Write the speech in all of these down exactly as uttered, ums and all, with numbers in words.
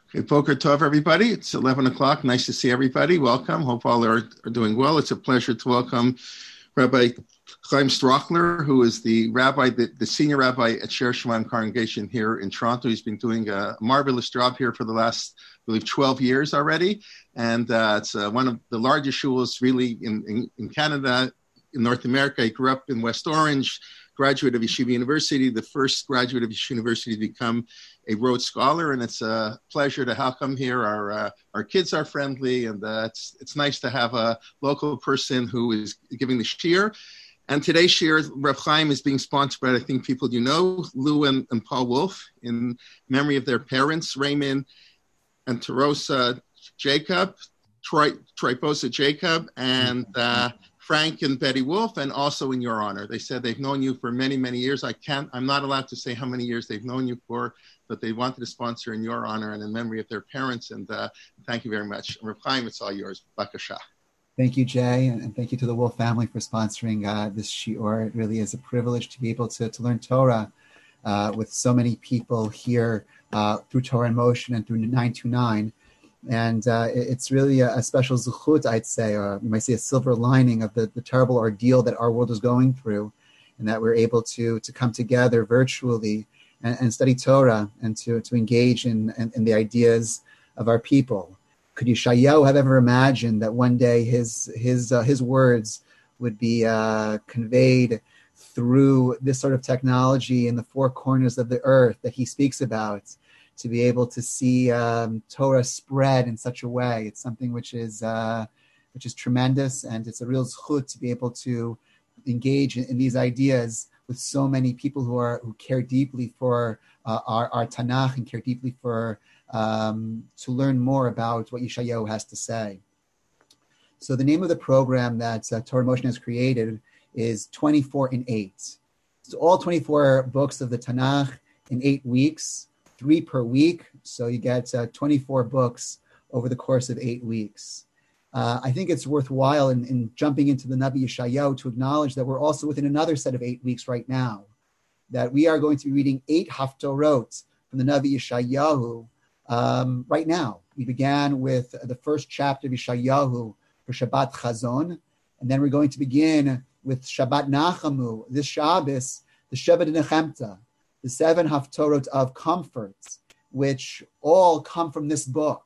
Okay, Boker Tov, everybody. It's eleven o'clock. Nice to see everybody. Welcome. Hope all are, are doing well. It's a pleasure to welcome Rabbi Chaim Strachler, who is the rabbi, the, the senior rabbi at Sher Shemaim Congregation here in Toronto. He's been doing a marvelous job here for the last, I believe, twelve years already. And uh, it's uh, one of the largest shuls really in, in, in Canada, in North America. He grew up in West Orange, graduate of Yeshiva University, the first graduate of Yeshiva University to become a Rhodes Scholar, and it's a pleasure to have come here. Our uh, our kids are friendly, and uh, it's it's nice to have a local person who is giving the shiur. And today's shiur, Reb Chaim, is being sponsored by, I think, people you know, Lou and, and Paul Wolf, in memory of their parents, Raymond and Terosa Jacob, Troy, Triposa Jacob, and uh, Frank and Betty Wolf, and also in your honor. They said they've known you for many, many years. I can't, I'm not allowed to say how many years they've known you for, but they wanted to sponsor in your honor and in memory of their parents. And uh, thank you very much. Reb Chaim, it's all yours. Bakasha. Thank you, Jay, and thank you to the Wolf family for sponsoring uh, this shiur. It really is a privilege to be able to, to learn Torah uh, with so many people here uh, through Torah in Motion and through nine two nine. And uh, it's really a, a special zuchut, I'd say, or you might say a silver lining of the, the terrible ordeal that our world is going through, and that we're able to to come together virtually and, and study Torah and to, to engage in, in, in the ideas of our people. Could Yeshayahu have ever imagined that one day his his uh, his words would be uh, conveyed through this sort of technology in the four corners of the earth that he speaks about, to be able to see um, Torah spread in such a way? It's something which is uh, which is tremendous, and it's a real zchut to be able to engage in, in these ideas with so many people who are who care deeply for uh, our, our Tanakh and care deeply for um, to learn more about what Yeshayahu has to say. So the name of the program that uh, Torah in Motion has created is twenty-four in eight. So all twenty-four books of the Tanakh in eight weeks. Three per week, so you get uh, twenty-four books over the course of eight weeks. Uh, I think it's worthwhile in, in jumping into the Navi Yeshayahu to acknowledge that we're also within another set of eight weeks right now, that we are going to be reading eight Haftorot from the Navi Yeshayahu um, right now. We began with the first chapter of Yeshayahu for Shabbat Chazon, and then we're going to begin with Shabbat Nachamu, this Shabbos, the Shevet Nechemta, the seven Haftorot of comforts, which all come from this book.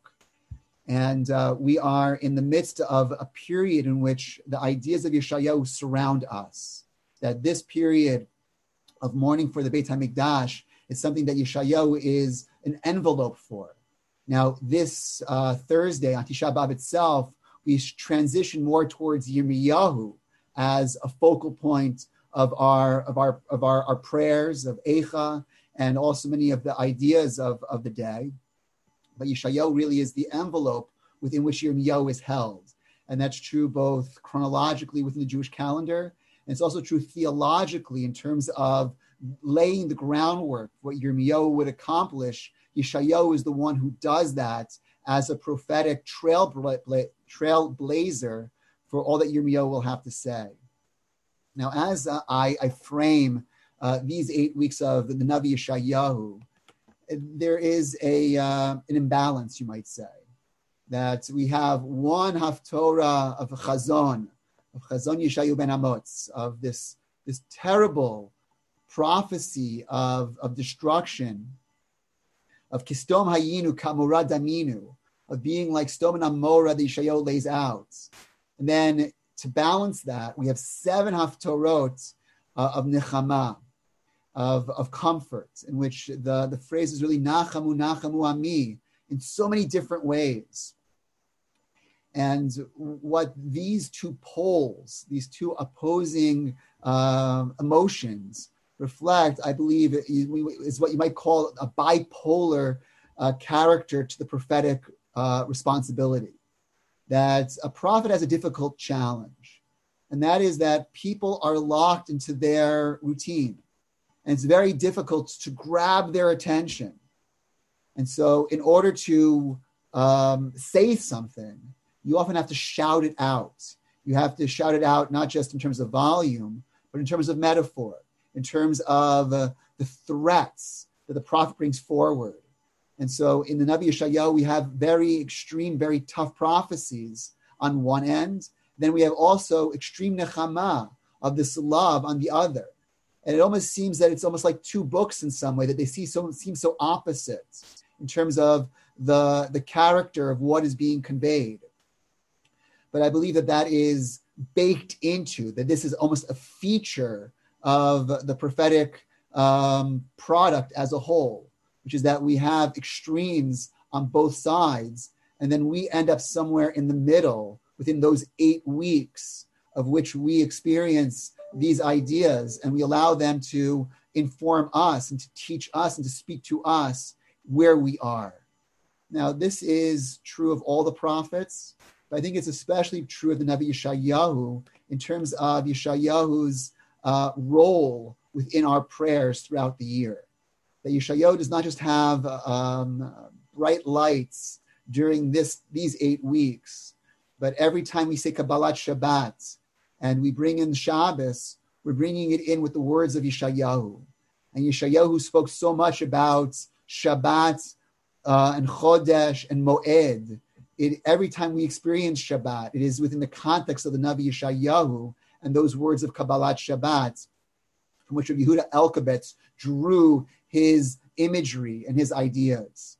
And uh, we are in the midst of a period in which the ideas of Yeshayahu surround us. That this period of mourning for the Beit HaMikdash is something that Yeshayahu is an envelope for. Now, this uh, Thursday, on Tisha B'Av itself, we transition more towards Yirmiyahu as a focal point of our of our of our, our prayers of Eicha, and also many of the ideas of, of the day. But Yeshayahu really is the envelope within which Yirmiyahu is held. And that's true both chronologically within the Jewish calendar, and it's also true theologically in terms of laying the groundwork for what Yirmiyahu would accomplish. Yeshayahu is the one who does that as a prophetic trailbla- trailblazer for all that Yirmiyahu will have to say. Now, as uh, I, I frame uh, these eight weeks of the Navi Yeshayahu, there is a uh, an imbalance, you might say, that we have one Haftorah of Chazon, of Chazon Yeshayahu ben Amotz, of this, this terrible prophecy of, of destruction, of Kistom Hayinu Kamura Daminu, of being like Sodom and Amorah that Yeshayahu lays out. And then to balance that, we have seven Haftorot uh, of Nechama, of, of comfort, in which the, the phrase is really Nachamu, Nachamu Ami, in so many different ways. And what these two poles, these two opposing uh, emotions reflect, I believe, is what you might call a bipolar uh, character to the prophetic uh, responsibility. That a prophet has a difficult challenge, and that is that people are locked into their routine, and it's very difficult to grab their attention. And so in order to um, say something, you often have to shout it out. You have to shout it out not just in terms of volume, but in terms of metaphor, in terms of uh, the threats that the prophet brings forward. And so in the Navi Yeshayahu, we have very extreme, very tough prophecies on one end. Then we have also extreme nechama of this love on the other. And it almost seems that it's almost like two books in some way, that they see so, seem so opposite in terms of the, the character of what is being conveyed. But I believe that that is baked into, that this is almost a feature of the prophetic um, product as a whole, which is that we have extremes on both sides, and then we end up somewhere in the middle within those eight weeks of which we experience these ideas, and we allow them to inform us and to teach us and to speak to us where we are. Now, this is true of all the prophets, but I think it's especially true of the Navi Yeshayahu in terms of Yeshayahu's uh, role within our prayers throughout the year. That Yeshayahu does not just have um, bright lights during this these eight weeks, but every time we say Kabbalat Shabbat and we bring in Shabbos, we're bringing it in with the words of Yeshayahu. And Yeshayahu spoke so much about Shabbat uh, and Chodesh and Moed. It, every time we experience Shabbat, it is within the context of the Navi Yeshayahu and those words of Kabbalat Shabbat, from which Rabbi Yehuda Elkabetz drew his imagery and his ideas.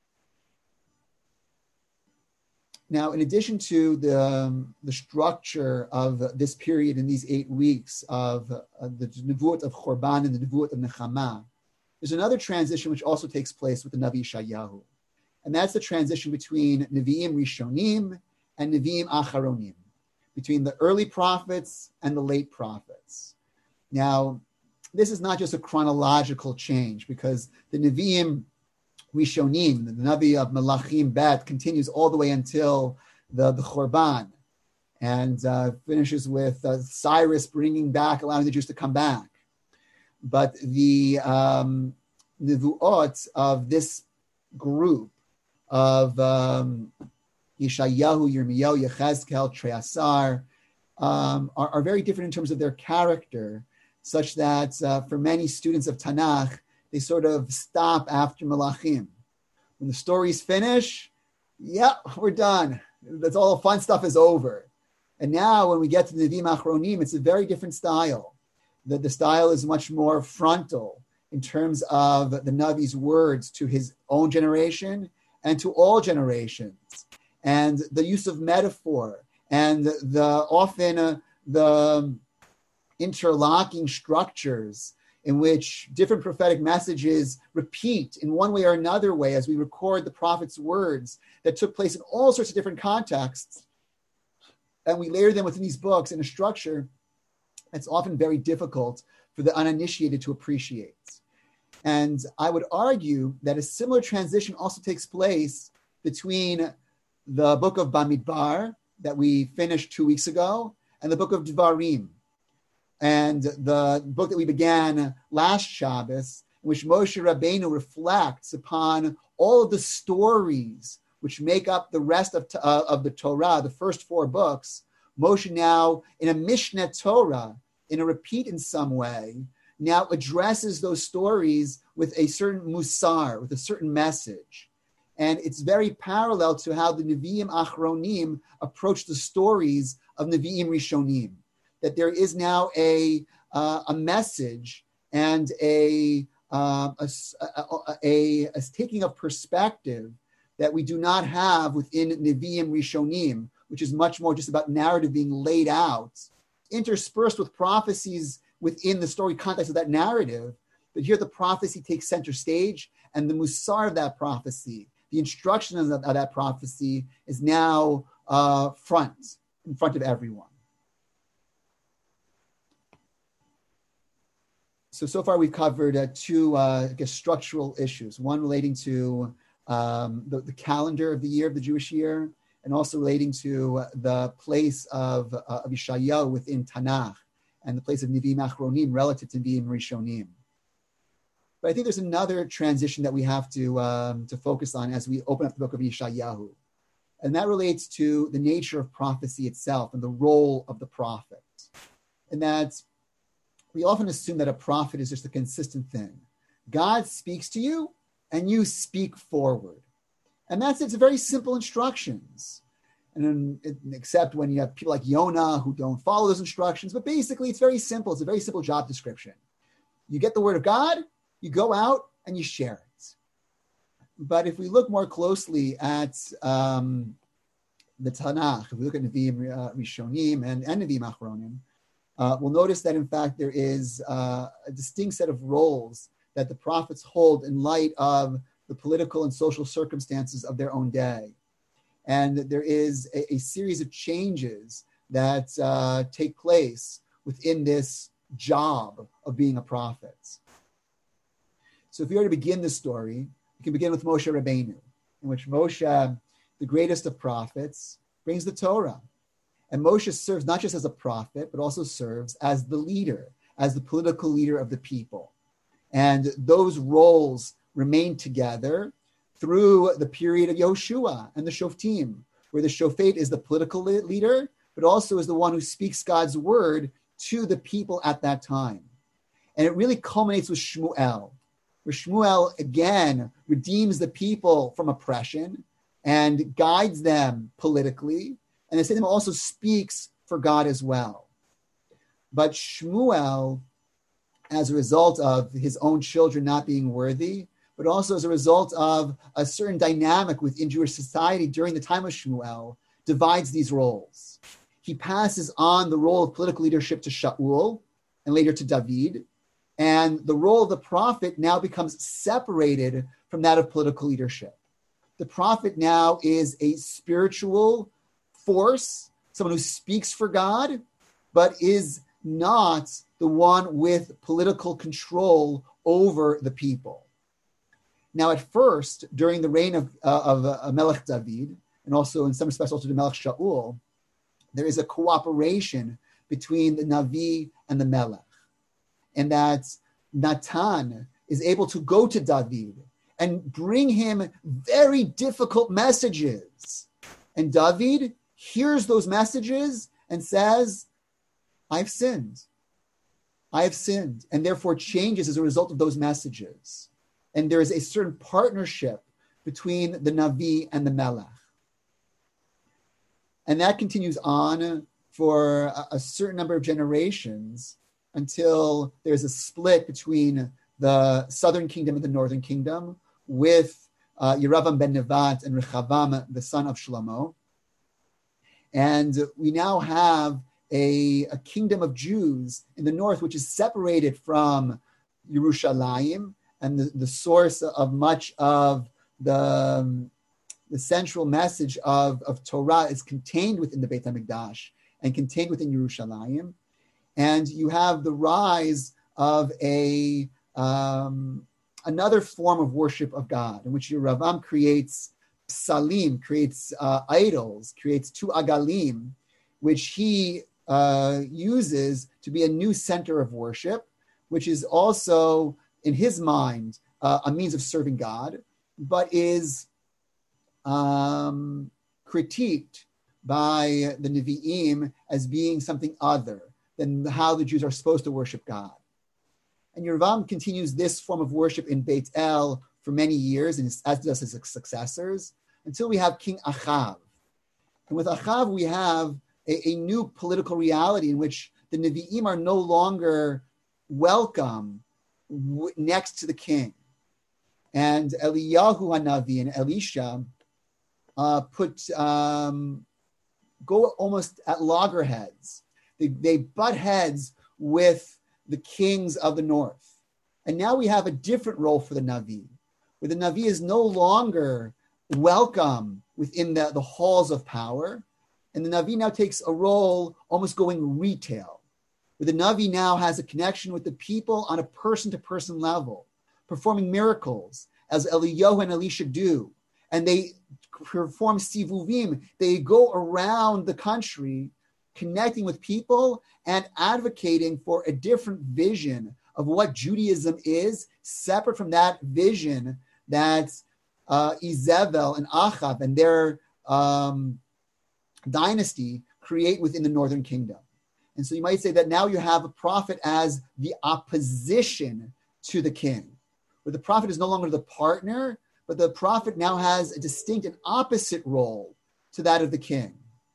Now, in addition to the, um, the structure of this period in these eight weeks of uh, the Nevuot of Chorban and the Nevuot of Nechama, there's another transition which also takes place with the Navi Yeshayahu. And that's the transition between Nevi'im Rishonim and Nevi'im Acharonim, between the early prophets and the late prophets. Now, this is not just a chronological change, because the Nevi'im Rishonim, the Navi of Melachim Bet, continues all the way until the, the Chorban, and uh, finishes with uh, Cyrus bringing back, allowing the Jews to come back. But the um, Nevuot of this group of um, Yeshayahu, Yirmiyahu, Yechezkel, Treasar um, are, are very different in terms of their character, such that uh, for many students of Tanakh, they sort of stop after Melachim. When the stories finish, yeah, we're done. That's all the fun stuff is over. And now when we get to the Nevi'im Achronim, it's a very different style. The, the style is much more frontal in terms of the Navi's words to his own generation and to all generations. And the use of metaphor and the often uh, the interlocking structures in which different prophetic messages repeat in one way or another way as we record the prophet's words that took place in all sorts of different contexts. And we layer them within these books in a structure that's often very difficult for the uninitiated to appreciate. And I would argue that a similar transition also takes place between the book of Bamidbar that we finished two weeks ago and the book of Devarim. And the book that we began last Shabbos, in which Moshe Rabbeinu reflects upon all of the stories which make up the rest of, uh, of the Torah, the first four books. Moshe now, in a Mishneh Torah, in a repeat in some way, now addresses those stories with a certain musar, with a certain message. And it's very parallel to how the Nevi'im Achronim approach the stories of Nevi'im Rishonim. That there is now a uh, a message and a, uh, a, a, a, a taking of perspective that we do not have within Nevi'im Rishonim, which is much more just about narrative being laid out, interspersed with prophecies within the story context of that narrative. But here the prophecy takes center stage, and the musar of that prophecy, the instruction of that, of that prophecy is now uh, front, in front of everyone. So, so far we've covered uh, two, uh, I guess, structural issues. One relating to um, the, the calendar of the year, of the Jewish year, and also relating to uh, the place of, uh, of Yeshayahu within Tanakh, and the place of Nevi'im Achronim relative to Nevi'im Rishonim. But I think there's another transition that we have to, um, to focus on as we open up the book of Yeshayahu. And that relates to the nature of prophecy itself and the role of the prophet. And that we often assume that a prophet is just a consistent thing. God speaks to you, and you speak forward. And that's it's very simple instructions. And then, except when you have people like Yonah who don't follow those instructions. But basically, it's very simple. It's a very simple job description. You get the word of God, you go out and you share it. But if we look more closely at um, the Tanakh, if we look at Nevi'im uh, Rishonim and, and Nevi'im Achronim, uh, we'll notice that, in fact, there is uh, a distinct set of roles that the prophets hold in light of the political and social circumstances of their own day. And there is a, a series of changes that uh, take place within this job of being a prophet. So if we were to begin the story, we can begin with Moshe Rabbeinu, in which Moshe, the greatest of prophets, brings the Torah. And Moshe serves not just as a prophet, but also serves as the leader, as the political leader of the people. And those roles remain together through the period of Yehoshua and the Shoftim, where the Shofet is the political leader, but also is the one who speaks God's word to the people at that time. And it really culminates with Shmuel, where Shmuel, again, redeems the people from oppression and guides them politically. And the same time also speaks for God as well. But Shmuel, as a result of his own children not being worthy, but also as a result of a certain dynamic within Jewish society during the time of Shmuel, divides these roles. He passes on the role of political leadership to Shaul and later to David, and the role of the prophet now becomes separated from that of political leadership. The prophet now is a spiritual force, someone who speaks for God, but is not the one with political control over the people. Now, at first, during the reign of, uh, of uh, Melech David, and also in some respects also the Melech Shaul, there is a cooperation between the Navi and the Melech. And that Natan is able to go to David and bring him very difficult messages. And David hears those messages and says, I've sinned. I have sinned, and therefore changes as a result of those messages. And there is a certain partnership between the Navi and the Melech. And that continues on for a, a certain number of generations until there's a split between the southern kingdom and the northern kingdom with uh, Yeravam ben Nevat and Rechavam, the son of Shlomo. And we now have a, a kingdom of Jews in the north, which is separated from Yerushalayim, and the, the source of much of the, um, the central message of, of Torah is contained within the Beit HaMikdash and contained within Yerushalayim. And you have the rise of a um, another form of worship of God, in which Yeravam creates psalim, creates uh, idols, creates two agalim, which he uh, uses to be a new center of worship, which is also, in his mind, uh, a means of serving God, but is um, critiqued by the Nevi'im as being something other than how the Jews are supposed to worship God. And Yeravam continues this form of worship in Beit El for many years, and as does his successors, until we have King Achav. And with Achav, we have a, a new political reality in which the Nevi'im are no longer welcome w- next to the king. And Eliyahu HaNavi and Elisha uh, put um, go almost at loggerheads. They, they butt heads with the kings of the north. And now we have a different role for the Navi, where the Navi is no longer welcome within the, the halls of power. And the Navi now takes a role almost going retail, where the Navi now has a connection with the people on a person-to-person level, performing miracles, as Eliyahu and Elisha do. And they perform sivuvim. They go around the country connecting with people and advocating for a different vision of what Judaism is, separate from that vision that uh, Izebel and Achav and their um, dynasty create within the northern kingdom. And so you might say that now you have a prophet as the opposition to the king, where the prophet is no longer the partner, but the prophet now has a distinct and opposite role to that of the king.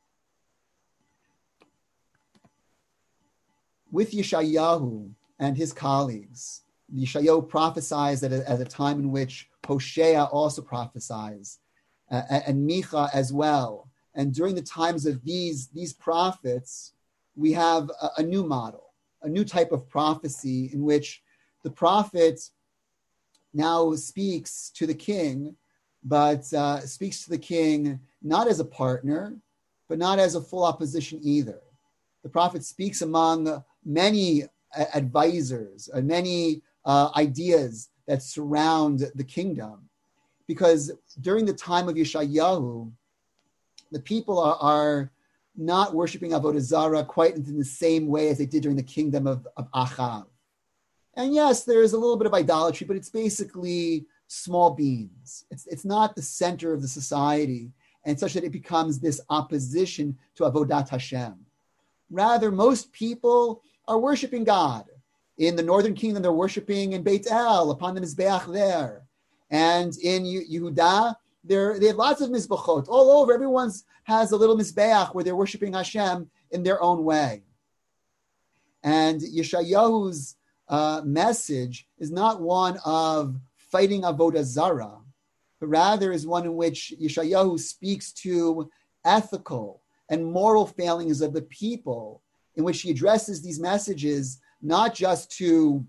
With Yeshayahu and his colleagues, Yeshayahu prophesies at a, at a time in which Hosea also prophesies, uh, and Micha as well. And during the times of these, these prophets, we have a, a new model, a new type of prophecy in which the prophet now speaks to the king, but uh, speaks to the king not as a partner, but not as a full opposition either. The prophet speaks among many advisors and many uh, ideas that surround the kingdom, because during the time of Yeshayahu, the people are, are not worshiping Avodah Zarah quite in the same way as they did during the kingdom of, of Achav. And yes, there is a little bit of idolatry, but it's basically small beans. It's, it's not the center of the society, and such that it becomes this opposition to Avodat Hashem. Rather, most people are worshiping God. In the northern kingdom, they're worshiping in Beit El, upon the Mizbeach there. And in Yehuda, They're, they have lots of mizbachot all over. Everyone has a little mizbeach where they're worshiping Hashem in their own way. And Yeshayahu's uh, message is not one of fighting Avodah Zarah, but rather is one in which Yeshayahu speaks to ethical and moral failings of the people, in which he addresses these messages not just to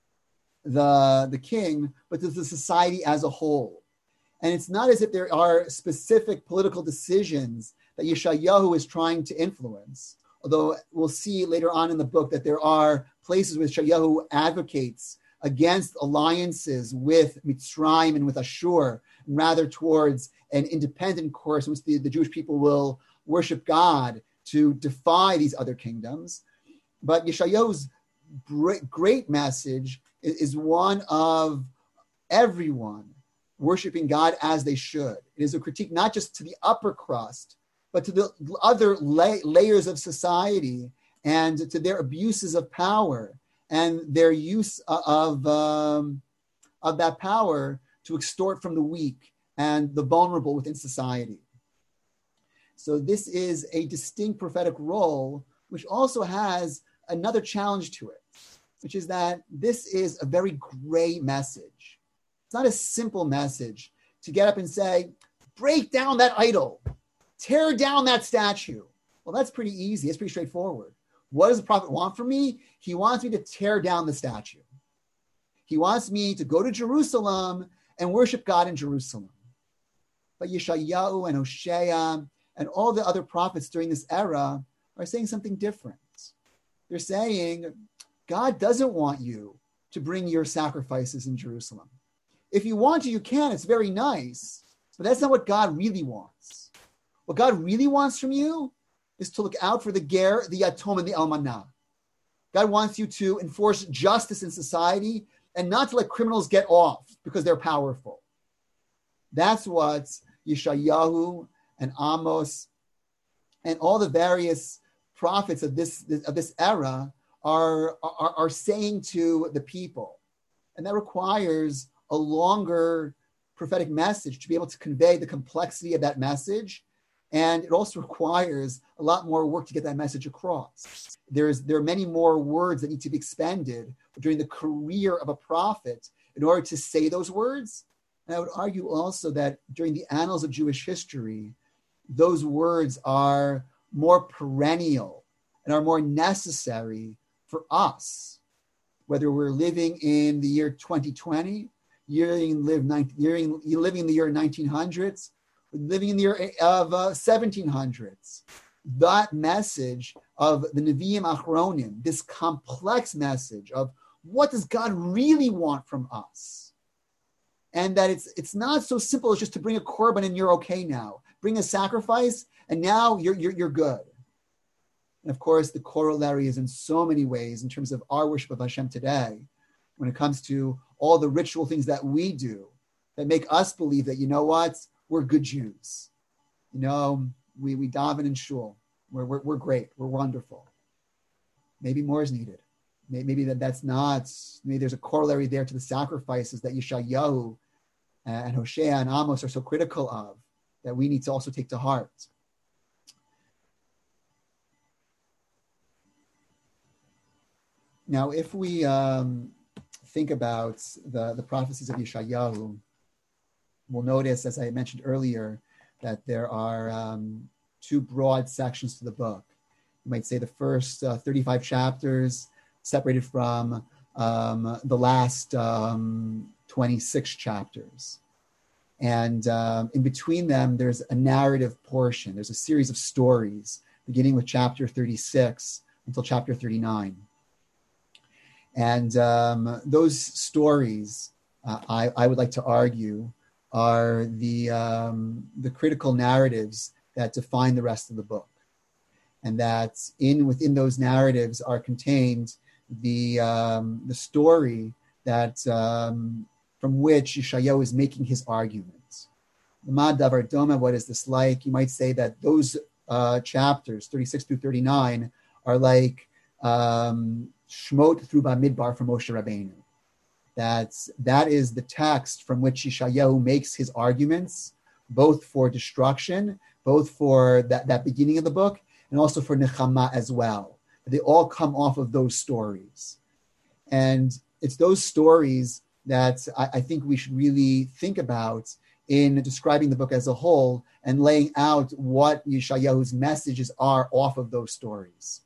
the, the king, but to the society as a whole. And it's not as if there are specific political decisions that Yeshayahu is trying to influence, although we'll see later on in the book that there are places where Yeshayahu advocates against alliances with Mitzrayim and with Ashur, and rather towards an independent course in which the, the Jewish people will worship God to defy these other kingdoms. But Yeshayahu's great message is, is one of everyone worshiping God as they should. It is a critique not just to the upper crust, but to the other la- layers of society and to their abuses of power and their use of, um, of that power to extort from the weak and the vulnerable within society. So this is a distinct prophetic role, which also has another challenge to it, which is that this is a very gray message. It's not a simple message to get up and say, break down that idol, tear down that statue. Well, that's pretty easy. It's pretty straightforward. What does the prophet want from me? He wants me to tear down the statue. He wants me to go to Jerusalem and worship God in Jerusalem. But Yeshayahu and Hosea and all the other prophets during this era are saying something different. They're saying, God doesn't want you to bring your sacrifices in Jerusalem. If you want to, you can. It's very nice. But that's not what God really wants. What God really wants from you is to look out for the ger, the yatom, and the almanah. God wants you to enforce justice in society and not to let criminals get off because they're powerful. That's what Yeshayahu and Amos and all the various prophets of this, of this era are, are, are saying to the people. And that requires a longer prophetic message to be able to convey the complexity of that message. And it also requires a lot more work to get that message across. There's, there are many more words that need to be expended during the career of a prophet in order to say those words. And I would argue also that during the annals of Jewish history, those words are more perennial and are more necessary for us, whether we're living in the year twenty twenty, you're living, you're living in the year nineteen hundreds, living in the year of uh, seventeen hundreds. That message of the Nevi'im Achronim, this complex message of what does God really want from us? And that it's it's not so simple as just to bring a korban and you're okay now. Bring a sacrifice and now you're, you're, you're good. And of course, the corollary is in so many ways in terms of our worship of Hashem today, when it comes to all the ritual things that we do that make us believe that, you know what, we're good Jews. You know, we, we daven in shul. We're, we're, we're great. We're wonderful. Maybe more is needed. maybe that that's not, maybe there's a corollary there to the sacrifices that Yeshayahu and Hosea and Amos are so critical of, that we need to also take to heart. Now, if we um, think about the, the prophecies of Yeshayahu, we'll notice, as I mentioned earlier, that there are um, two broad sections to the book. You might say the first uh, thirty-five chapters separated from um, the last um, twenty-six chapters. And um, in between them, there's a narrative portion. There's a series of stories, beginning with chapter thirty-six until chapter thirty-nine. And um, those stories, uh, I, I would like to argue, are the um, the critical narratives that define the rest of the book, and that in within those narratives are contained the um, the story that um, from which Yeshayahu is making his arguments. Ma davar doma, what is this like? You might say that those uh, chapters, thirty-six through thirty-nine, are like um, Shmot through Bamidbar from Moshe Rabbeinu. That's, that is the text from which Yeshayahu makes his arguments, both for destruction, both for that, that beginning of the book, and also for Nechama as well. They all come off of those stories. And it's those stories that I, I think we should really think about in describing the book as a whole and laying out what Yeshayahu's messages are off of those stories.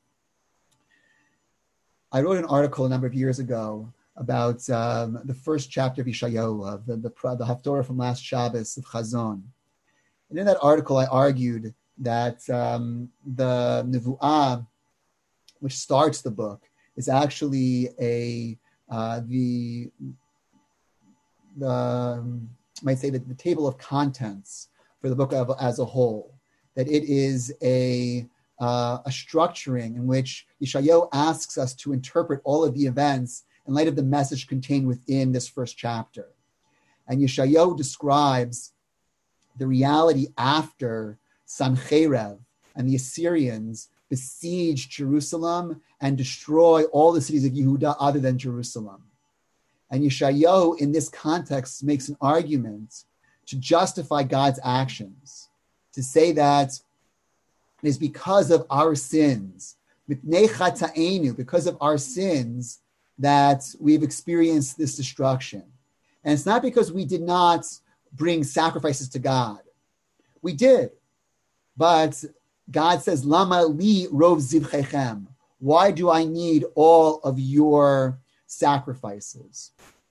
I wrote an article a number of years ago about um, the first chapter of Yeshayahu, the, the, the Haftorah from last Shabbos of Chazon. And in that article, I argued that um, the Nevu'ah, which starts the book, is actually a uh, the the um, I might say that the table of contents for the book of, as a whole. That it is a uh, a structuring in which Yeshayahu asks us to interpret all of the events in light of the message contained within this first chapter. And Yeshayahu describes the reality after Sancherev and the Assyrians besiege Jerusalem and destroy all the cities of Yehuda other than Jerusalem. And Yeshayahu, in this context, makes an argument to justify God's actions, to say that it is because of our sins, because of our sins, that we've experienced this destruction. And it's not because we did not bring sacrifices to God. We did. But God says, Lama li rov zivchechem. Why do I need all of your sacrifices?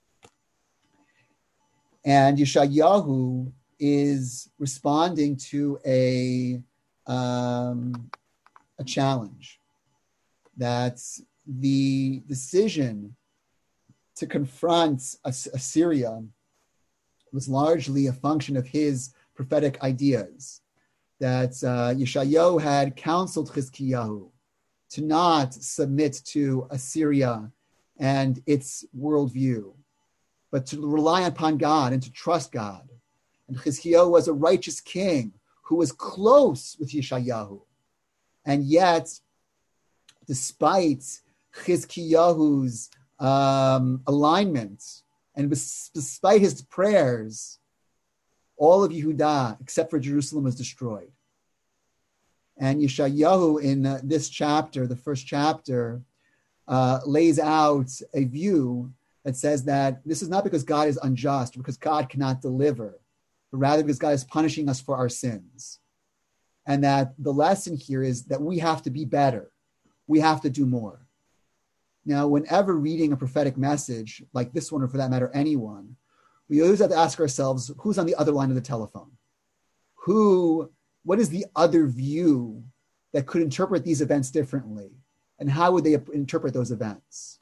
And Yeshayahu is responding to a, um, a challenge that the decision to confront Assyria was largely a function of his prophetic ideas, that uh, Yeshayahu had counseled Chizkiyahu to not submit to Assyria and its worldview, but to rely upon God and to trust God. And Chizkiyahu was a righteous king who was close with Yeshayahu. And yet, despite Chizkiyahu's um, alignment, and despite his prayers, all of Yehuda, except for Jerusalem, was destroyed. And Yeshayahu, in uh, this chapter, the first chapter, uh, lays out a view that says that this is not because God is unjust, because God cannot deliver, but rather because God is punishing us for our sins. And that the lesson here is that we have to be better. We have to do more. Now, whenever reading a prophetic message, like this one, or for that matter, anyone, we always have to ask ourselves, who's on the other line of the telephone? Who, what is the other view that could interpret these events differently? And how would they interpret those events?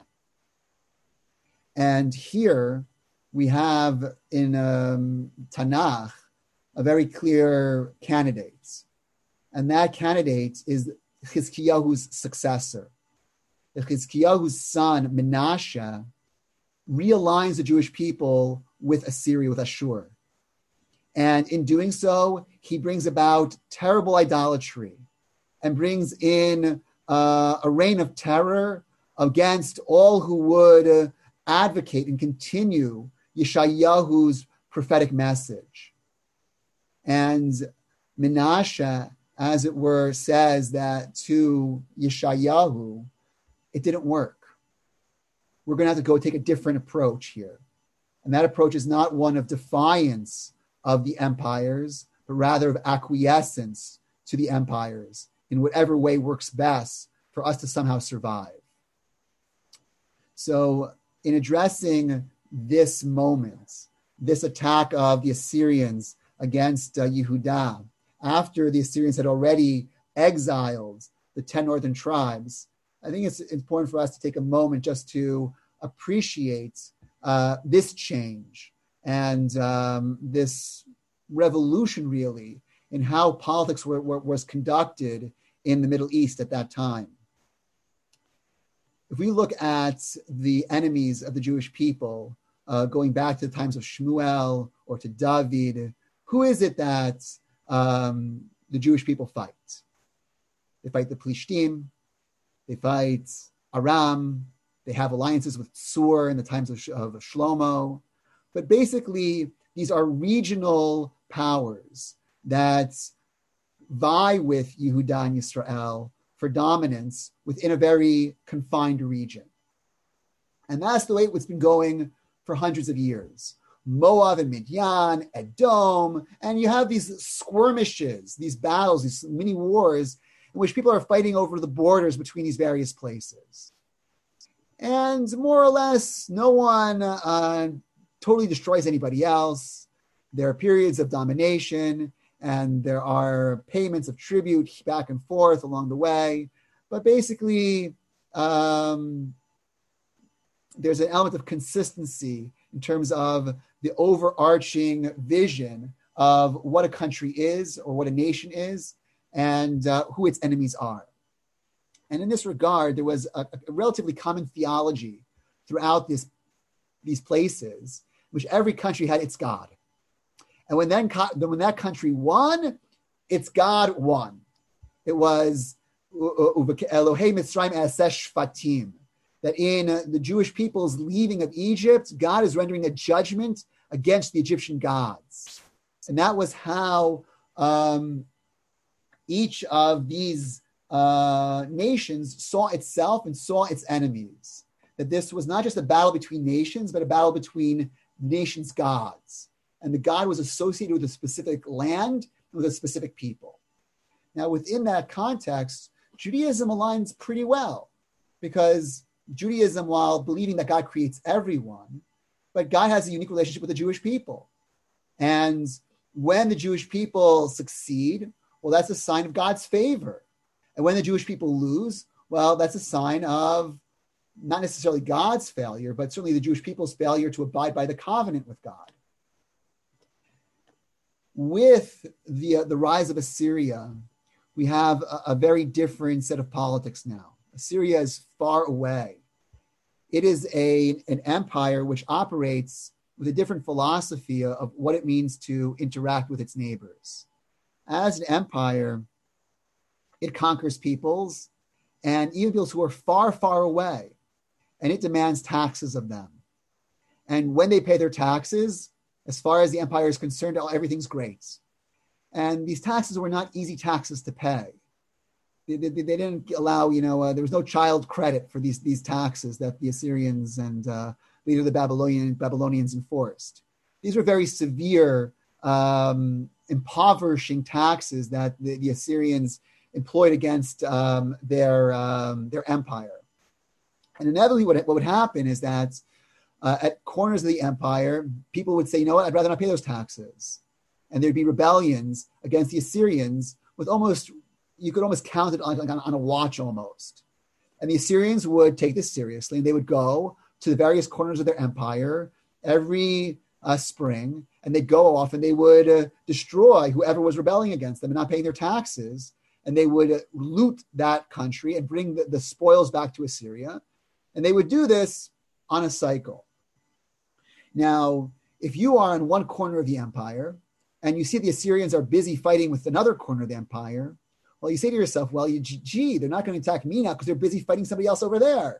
And here we have in um, Tanakh a very clear candidate. And that candidate is Chizkiyahu's successor. Chizkiyahu's son, Menashe, realigns the Jewish people with Assyria, with Ashur. And in doing so, he brings about terrible idolatry and brings in uh, a reign of terror, against all who would uh, advocate and continue Yeshayahu's prophetic message. And Menashe, as it were, says that to Yeshayahu, it didn't work. We're going to have to go take a different approach here. And that approach is not one of defiance of the empires, but rather of acquiescence to the empires in whatever way works best for us to somehow survive. So in addressing this moment, this attack of the Assyrians against uh, Yehudah, after the Assyrians had already exiled the ten northern tribes, I think it's important for us to take a moment just to appreciate uh, this change and um, this revolution, really, in how politics were, were, was conducted in the Middle East at that time. If we look at the enemies of the Jewish people, uh, going back to the times of Shmuel or to David, who is it that um, the Jewish people fight? They fight the Plishtim, they fight Aram, they have alliances with Tsur in the times of, of Shlomo. But basically, these are regional powers that vie with Yehudah and Yisrael for dominance within a very confined region. And that's the way it's been going for hundreds of years. Moab and Midian, Edom, and you have these skirmishes, these battles, these mini wars in which people are fighting over the borders between these various places. And more or less, no one uh, totally destroys anybody else. There are periods of domination, and there are payments of tribute back and forth along the way. But basically, um, there's an element of consistency in terms of the overarching vision of what a country is or what a nation is and uh, who its enemies are. And in this regard, there was a, a relatively common theology throughout this, these places, which every country had its God. And when, then, when that country won, its God won. It was Elohei Mitzrayim Aseh Shvatim, that in the Jewish people's leaving of Egypt, God is rendering a judgment against the Egyptian gods. And that was how um, each of these uh, nations saw itself and saw its enemies. That this was not just a battle between nations, but a battle between nations' gods. And the God was associated with a specific land, with a specific people. Now, within that context, Judaism aligns pretty well, because Judaism, while believing that God creates everyone, but God has a unique relationship with the Jewish people. And when the Jewish people succeed, well, that's a sign of God's favor. And when the Jewish people lose, well, that's a sign of not necessarily God's failure, but certainly the Jewish people's failure to abide by the covenant with God. With the, uh, the rise of Assyria, we have a, a very different set of politics now. Assyria is far away. It is a, an empire which operates with a different philosophy of what it means to interact with its neighbors. As an empire, it conquers peoples, and even peoples who are far, far away, and it demands taxes of them. And when they pay their taxes, as far as the empire is concerned, everything's great. And these taxes were not easy taxes to pay. They, they, they didn't allow, you know, uh, there was no child credit for these, these taxes that the Assyrians and uh, later the Babylonian, Babylonians enforced. These were very severe, um, impoverishing taxes that the, the Assyrians employed against um, their, um, their empire. And inevitably what, what would happen is that uh, at corners of the empire, people would say, you know what, I'd rather not pay those taxes. And there'd be rebellions against the Assyrians with almost, you could almost count it on, like on, on a watch almost. And the Assyrians would take this seriously, and they would go to the various corners of their empire every uh, spring, and they'd go off and they would uh, destroy whoever was rebelling against them and not paying their taxes. And they would uh, loot that country and bring the, the spoils back to Assyria. And they would do this on a cycle. Now, if you are in one corner of the empire and you see the Assyrians are busy fighting with another corner of the empire, well, you say to yourself, well, you, gee, they're not going to attack me now because they're busy fighting somebody else over there.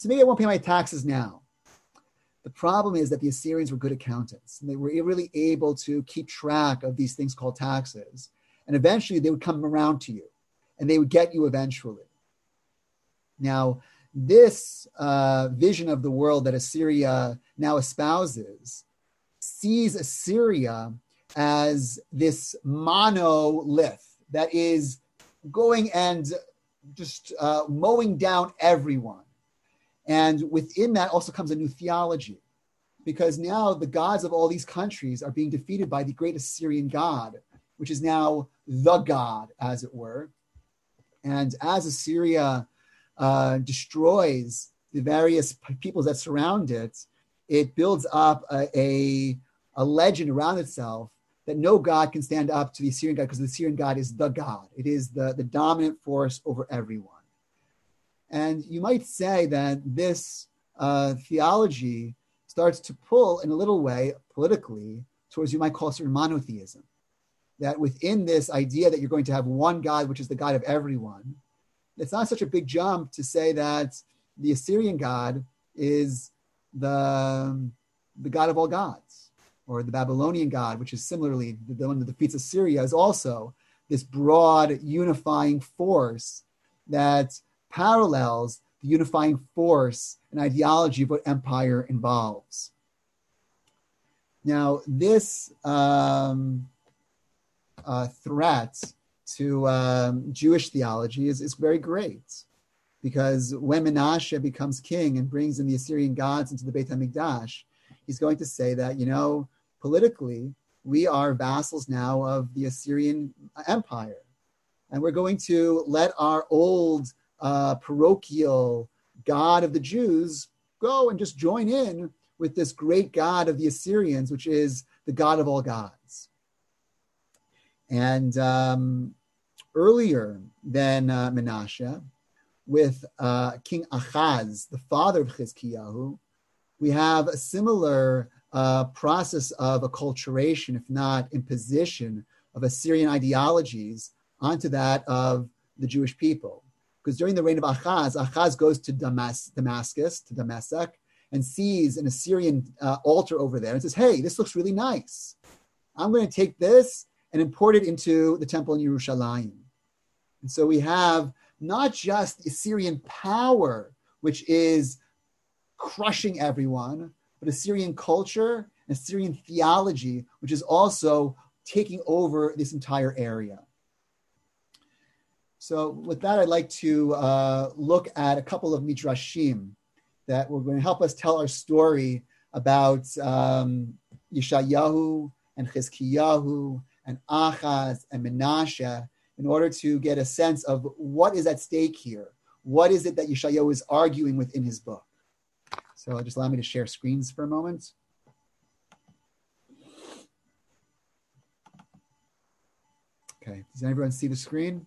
So maybe I won't pay my taxes now. The problem is that the Assyrians were good accountants, and they were really able to keep track of these things called taxes. And eventually they would come around to you, and they would get you eventually. Now, this uh, vision of the world that Assyria now espouses sees Assyria as this monolith that is going and just uh, mowing down everyone. And within that also comes a new theology, because now the gods of all these countries are being defeated by the great Assyrian god, which is now the god, as it were. And as Assyria uh, destroys the various peoples that surround it, it builds up a, a, a legend around itself that no god can stand up to the Assyrian god, because the Assyrian god is the god. It is the, the dominant force over everyone. And you might say that this uh, theology starts to pull, in a little way, politically, towards you might call certain monotheism. That within this idea that you're going to have one God, which is the God of everyone, it's not such a big jump to say that the Assyrian God is the, the God of all gods, or the Babylonian God, which is similarly the one that defeats Assyria, is also this broad unifying force that parallels the unifying force and ideology of what empire involves. Now, this um, uh, threat to um, Jewish theology is, is very great, because when Menashe becomes king and brings in the Assyrian gods into the Beit HaMikdash, he's going to say that, you know, politically, we are vassals now of the Assyrian Empire, and we're going to let our old Uh, parochial God of the Jews go and just join in with this great God of the Assyrians, which is the God of all gods. And um, earlier than uh, Menashe, with uh, King Achaz, the father of Chizkiyahu, we have a similar uh, process of acculturation, if not imposition, of Assyrian ideologies onto that of the Jewish people. Because during the reign of Achaz, Achaz goes to Damas- Damascus, to Damascus, and sees an Assyrian uh, altar over there and says, hey, this looks really nice. I'm going to take this and import it into the temple in Yerushalayim. And so we have not just the Assyrian power, which is crushing everyone, but Assyrian culture and Assyrian theology, which is also taking over this entire area. So with that, I'd like to uh, look at a couple of midrashim that were going to help us tell our story about um, Yeshayahu and Chizkiyahu and Achaz and Menashe, in order to get a sense of what is at stake here. What is it that Yeshayahu is arguing within his book? So just allow me to share screens for a moment. Okay, does everyone see the screen?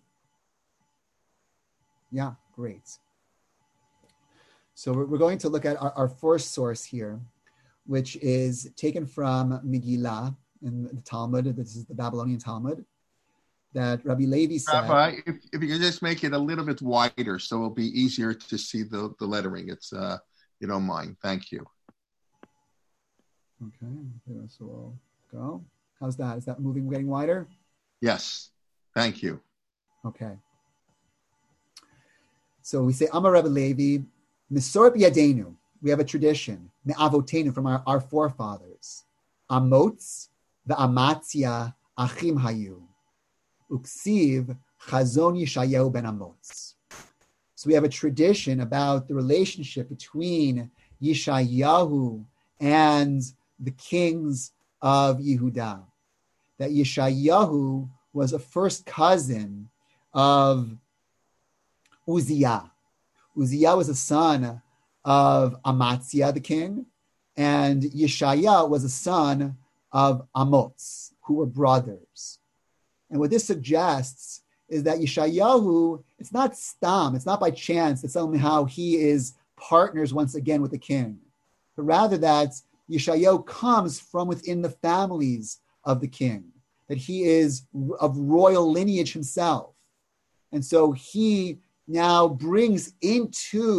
Yeah, great. So we're, we're going to look at our, our first source here, which is taken from Megillah in the Talmud. This is the Babylonian Talmud, that Rabbi Levi said. Rabbi, if, if you could just make it a little bit wider so it'll be easier to see the, the lettering, it's uh, you don't mind. Thank you. Okay, so we'll go. How's that? Is that moving, getting wider? Yes, thank you. Okay. So we say, Amar Rabbi Levi, Misorah b'yadenu. We have a tradition, me'avotenu, from our, our forefathers. Amotz ve'amatzia achim hayu. Uksiv chazon Yeshayahu ben Amotz. So we have a tradition about the relationship between Yeshayahu and the kings of Yehuda. That Yeshayahu was a first cousin of Uzziah. Uzziah was a son of Amaziah, the king, and Yeshaya was a son of Amoz, who were brothers. And what this suggests is that Yeshayahu, it's not stam, it's not by chance that somehow he is partners once again with the king, but rather that Yeshayahu comes from within the families of the king, that he is of royal lineage himself. And so he now brings into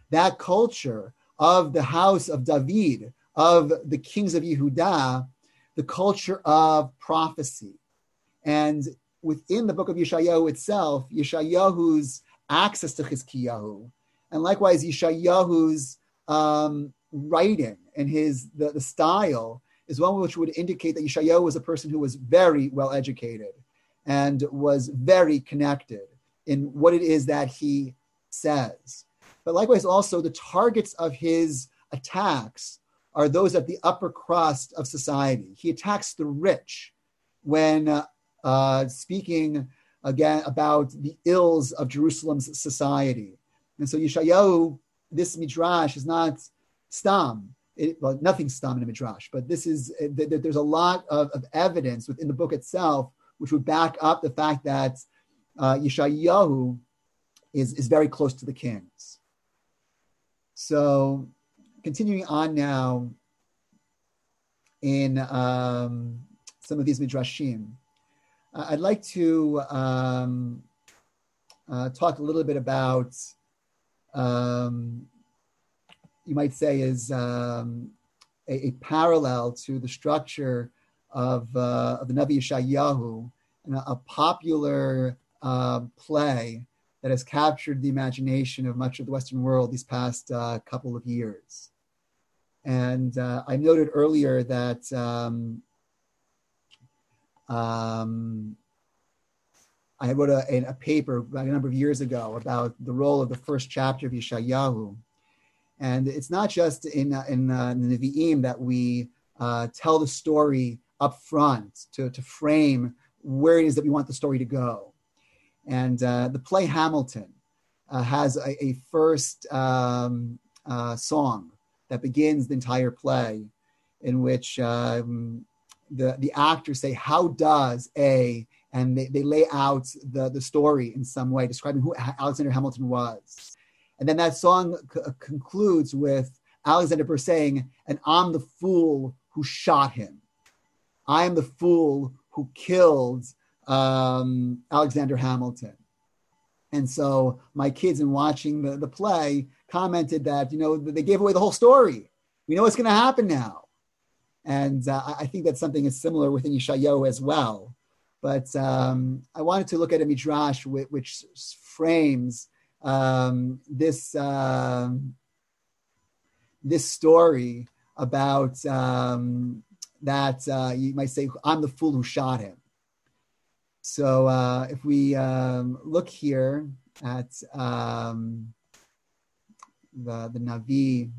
that culture of the house of David, of the kings of Yehudah, the culture of prophecy. And within the book of Yeshayahu itself, Yeshayahu's access to Chizkiyahu, and likewise Yeshayahu's um, writing and his the, the style is one which would indicate that Yeshayahu was a person who was very well educated and was very connected in what it is that he says. But likewise also the targets of his attacks are those at the upper crust of society. He attacks the rich when uh, uh, speaking again about the ills of Jerusalem's society. And so Yeshayahu, this midrash is not stam, it, well, nothing stam in a midrash, but this is, th- there's a lot of, of evidence within the book itself which would back up the fact that uh, Yeshayahu is, is very close to the kings. So continuing on now in um, some of these midrashim, uh, I'd like to um, uh, talk a little bit about, um, you might say, is um, a, a parallel to the structure of, uh, of the Navi Yeshayahu, and a, a popular uh, play that has captured the imagination of much of the Western world these past uh, couple of years. And uh, I noted earlier that um, um, I wrote a, a paper a number of years ago about the role of the first chapter of Yeshayahu. And it's not just in, uh, in uh, the Nevi'im that we uh, tell the story up front to, to frame where it is that we want the story to go. And uh, the play Hamilton uh, has a, a first um, uh, song that begins the entire play, in which um, the, the actors say, how does A, and they, they lay out the, the story in some way, describing who Alexander Hamilton was. And then that song c- concludes with Alexander Burr saying, and I'm the fool who shot him. I am the fool who killed um, Alexander Hamilton. And so my kids, in watching the, the play, commented that, you know, they gave away the whole story. We know what's going to happen now. And uh, I think that something is similar within Yeshayahu as well. But um, I wanted to look at a midrash which, which frames um, this, uh, this story about um, that, uh, you might say, I'm the fool who shot him. So uh, if we um, look here at um, the, the Navi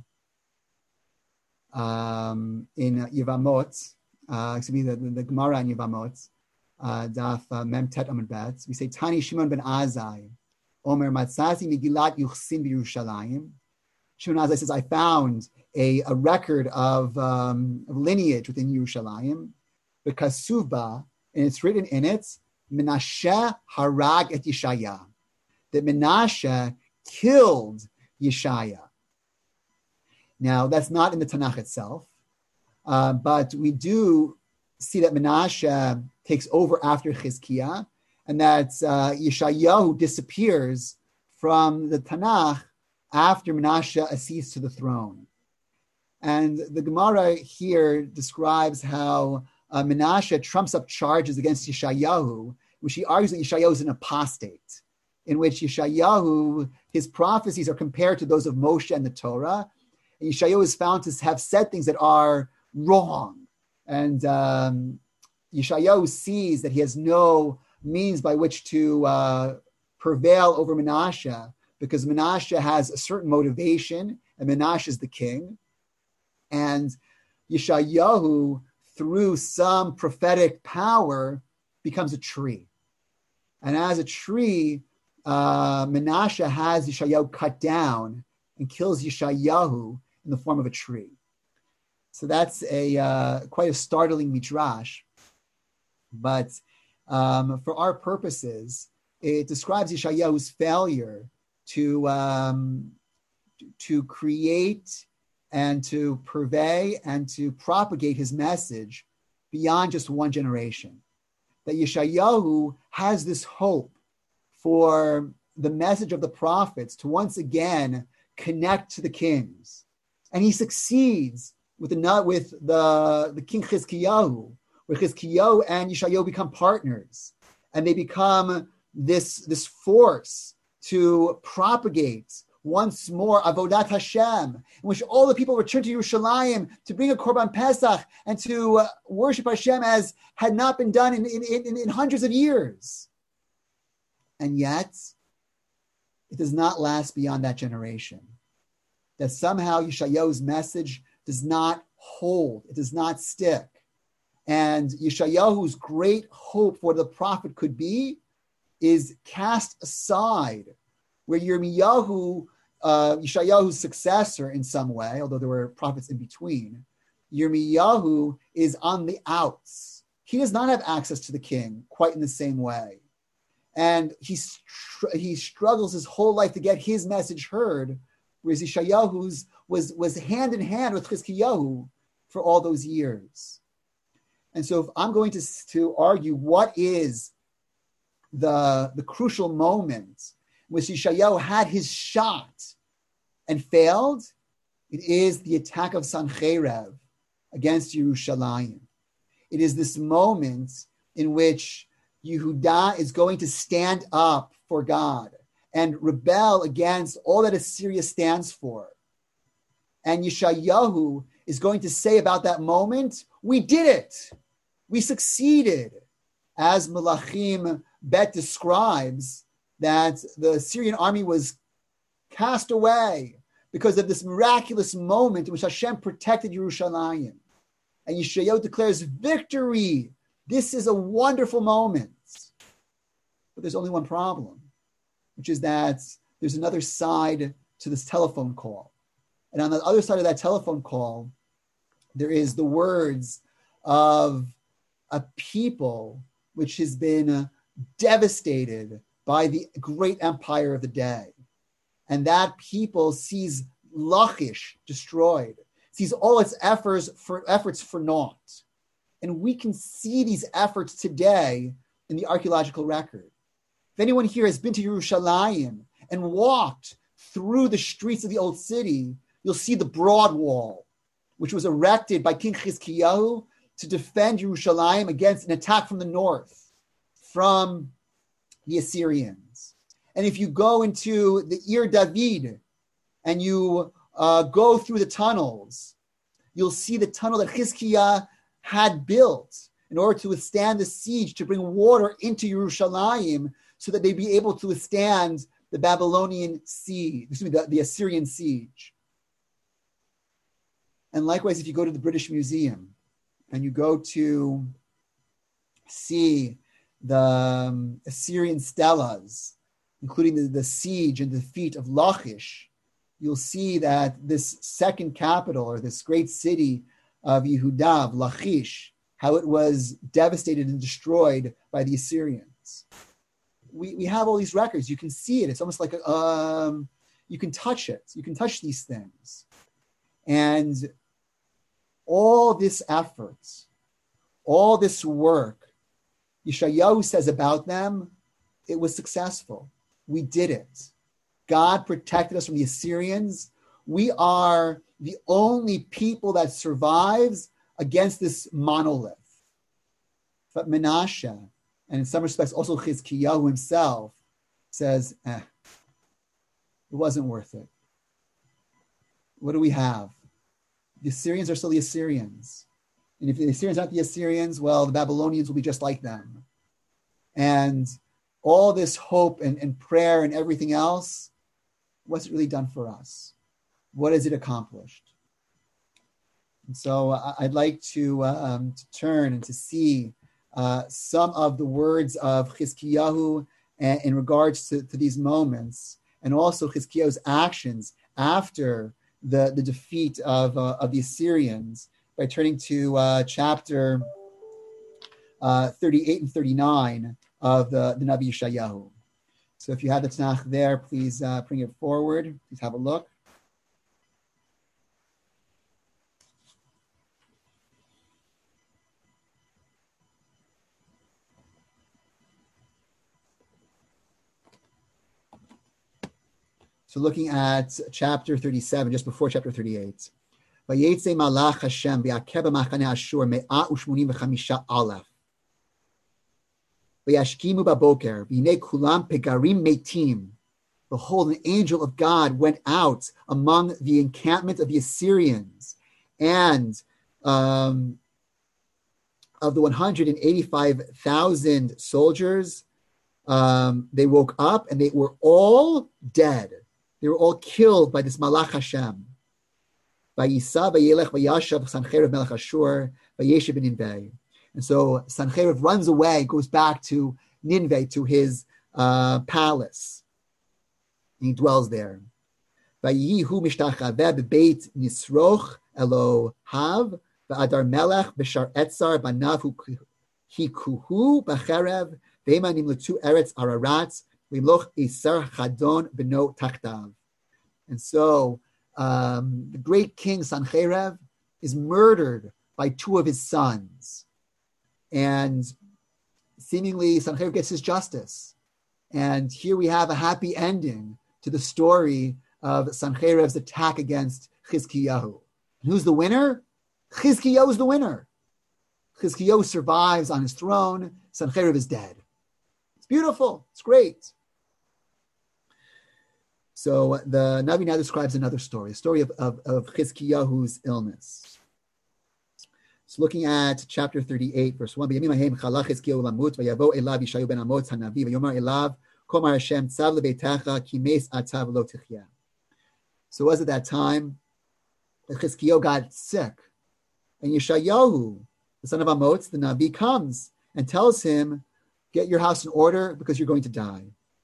um, in Yevamot, uh, excuse me, the, the, the Gemara in Yevamot, uh, Daf uh, Mem Tet Amud Bet, we say, Tani Shimon ben Azai, Omer Matzasi Migilat Yuchsin B'Yerushalayim. Shimon Azai says, I found a, a record of, um, of lineage within Yerushalayim, because Suvba, and it's written in it, Menashe harag et Yeshaya, that Menashe killed Yeshaya. Now, that's not in the Tanakh itself, uh, but we do see that Menashe takes over after Chizkiah, and that uh, Yeshayahu disappears from the Tanakh after Menashe accedes to the throne. And the Gemara here describes how uh, Menashe trumps up charges against Yeshayahu, which he argues that Yeshayahu is an apostate, in which Yeshayahu, his prophecies are compared to those of Moshe and the Torah. And Yeshayahu is found to have said things that are wrong. And um, Yeshayahu sees that he has no means by which to uh, prevail over Menashe, because Menashe has a certain motivation, and Menashe is the king. And Yeshayahu, through some prophetic power, becomes a tree. And as a tree, uh, Menashe has Yeshayahu cut down and kills Yeshayahu in the form of a tree. So that's a uh, quite a startling midrash. But um, for our purposes, it describes Yeshayahu's failure to, um, to create and to purvey and to propagate his message beyond just one generation. That Yeshayahu has this hope for the message of the prophets to once again connect to the kings. And he succeeds with the with the, the King Chizkiyahu, where Chizkiyahu and Yeshayahu become partners. And they become this, this force to propagate once more Avodat Hashem, in which all the people return to Yerushalayim to bring a Korban Pesach and to uh, worship Hashem as had not been done in, in, in, in hundreds of years. And yet, it does not last beyond that generation. That somehow Yeshayahu's message does not hold, it does not stick. And Yeshayahu's great hope for the prophet could be is cast aside, where Yirmiyahu, uh, Yeshayahu's successor in some way, although there were prophets in between, Yirmiyahu is on the outs. He does not have access to the king quite in the same way. And he, str- he struggles his whole life to get his message heard, whereas Yeshayahu's was, was hand in hand with Chizkiyahu for all those years. And so if I'm going to, to argue what is the, the crucial moment which Yeshayahu had his shot and failed, it is the attack of Sancherev against Yerushalayim. It is this moment in which Yehuda is going to stand up for God and rebel against all that Assyria stands for. And Yeshayahu is going to say about that moment, we did it. We succeeded. As Melachim Bet describes, that the Assyrian army was cast away because of this miraculous moment in which Hashem protected Yerushalayim. And Yeshayahu declares victory. This is a wonderful moment. But there's only one problem, which is that there's another side to this telephone call. And on the other side of that telephone call, there is the words of a people which has been devastated by the great empire of the day. And that people sees Lachish destroyed, sees all its efforts for efforts for naught. And we can see these efforts today in the archaeological record. If anyone here has been to Yerushalayim and walked through the streets of the old city, you'll see the broad wall, which was erected by King Chizkiyahu to defend Yerushalayim against an attack from the north, from the Assyrians. And if you go into the Ir David and you uh, go through the tunnels, you'll see the tunnel that Chizkiah had built in order to withstand the siege, to bring water into Yerushalayim so that they'd be able to withstand the Babylonian siege, excuse me, the, the Assyrian siege. And likewise, if you go to the British Museum and you go to see the um, Assyrian stelas, including the, the siege and defeat of Lachish, you'll see that this second capital, or this great city of Yehuda, of Lachish, how it was devastated and destroyed by the Assyrians. We, we have all these records. You can see it. It's almost like, a, um, you can touch it. You can touch these things. And all this effort, all this work, Yeshayahu says about them, it was successful. We did it. God protected us from the Assyrians. We are the only people that survives against this monolith. But Menashe, and in some respects also Chizkiyahu himself, says, eh, it wasn't worth it. What do we have? The Assyrians are still the Assyrians. And if the Assyrians aren't the Assyrians, well, the Babylonians will be just like them. And all this hope and, and prayer and everything else, what's it really done for us? What has it accomplished? And so uh, I'd like to, uh, um, to turn and to see uh, some of the words of Chizkiyahu in, in regards to, to these moments, and also Chizkiyahu's actions after the, the defeat of, uh, of the Assyrians, by turning to uh, chapter uh, thirty-eight and thirty-nine of the, the Navi Yeshayahu. So if you have the Tanakh there, please uh, bring it forward. Please have a look. So looking at chapter thirty-seven, just before chapter thirty-eight. Vayetze malach Hashem v'yakeh b'machane Ashur me'ah u'shmonim v'chamisha alef. V'yashkimu b'boker v'hinei kulam pegarim meitim. Behold, an angel of God went out among the encampment of the Assyrians, and um, of the one hundred eighty-five thousand soldiers, um, they woke up and they were all dead. They were all killed by this Malach Hashem. Vayisa vayelech vayashav Sancheiriv melech Ashur vayeshev in Ninveh. And so Sancheiriv runs away, goes back to Ninveh, to his uh, palace. And he dwells there. Vayihu mishtachaveh bebeit nisroch Elohav v'adar melech b'shar etzar banav hikuhu b'cherev v'ema nimlutu eretz ararat v'imloch isar chadon b'no tachtav. And so um, the great king Sancheiriv is murdered by two of his sons. And seemingly Sancheiriv gets his justice. And here we have a happy ending to the story of Sancheiriv's attack against Chizkiyahu. And who's the winner? Chizkiyahu is the winner. Chizkiyahu survives on his throne. Sancheiriv is dead. It's beautiful. It's great. So the Navi now describes another story, a story of, of, of Chizkiyahu's illness. So looking at chapter thirty-eight, verse one, B'yamim chalach Chizkiyahu lamut, v'yavo elav Yishayahu ben Amoz hanavi, v'yomar elav, komar Hashem tzav lebeitecha, ki meis atav lo tichya. So it was at that time that Chizkiyahu got sick. And Yeshayahu, the son of Amoz, the Navi, comes and tells him, get your house in order because you're going to die.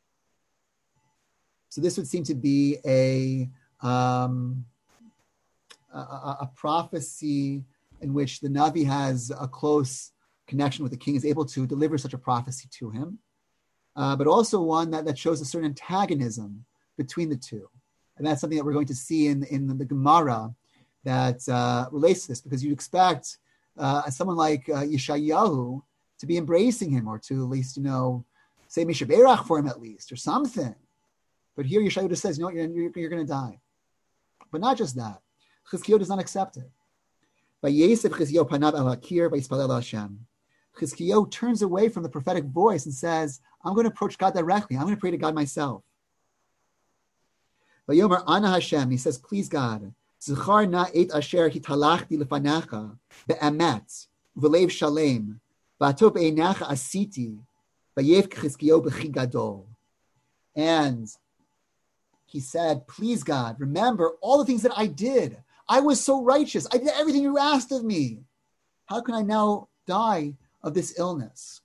So this would seem to be a, um, a, a, a prophecy in which the Navi has a close connection with the king, is able to deliver such a prophecy to him, uh, but also one that, that shows a certain antagonism between the two. And that's something that we're going to see in, in the Gemara that uh, relates to this, because you'd expect uh, someone like uh, Yeshayahu to be embracing him, or to at least, you know, say Mishaberach for him at least, or something. But here Yeshayahu just says, you know what, you're, you're, you're going to die. But not just that. Chizkiyahu does not accept it. Chizkiyahu turns away from the prophetic voice and says, I'm going to approach God directly. I'm going to pray to God myself. Vayomer ana Hashem, he says, please God, Zechar na et asher hitalachti lefanecha be'emet v'lev shalem v'atov be'einecha asiti vayev Chizkiyahu b'chi gadol. And he said, please God, remember all the things that I did. I was so righteous. I did everything you asked of me. How can I now die of this illness?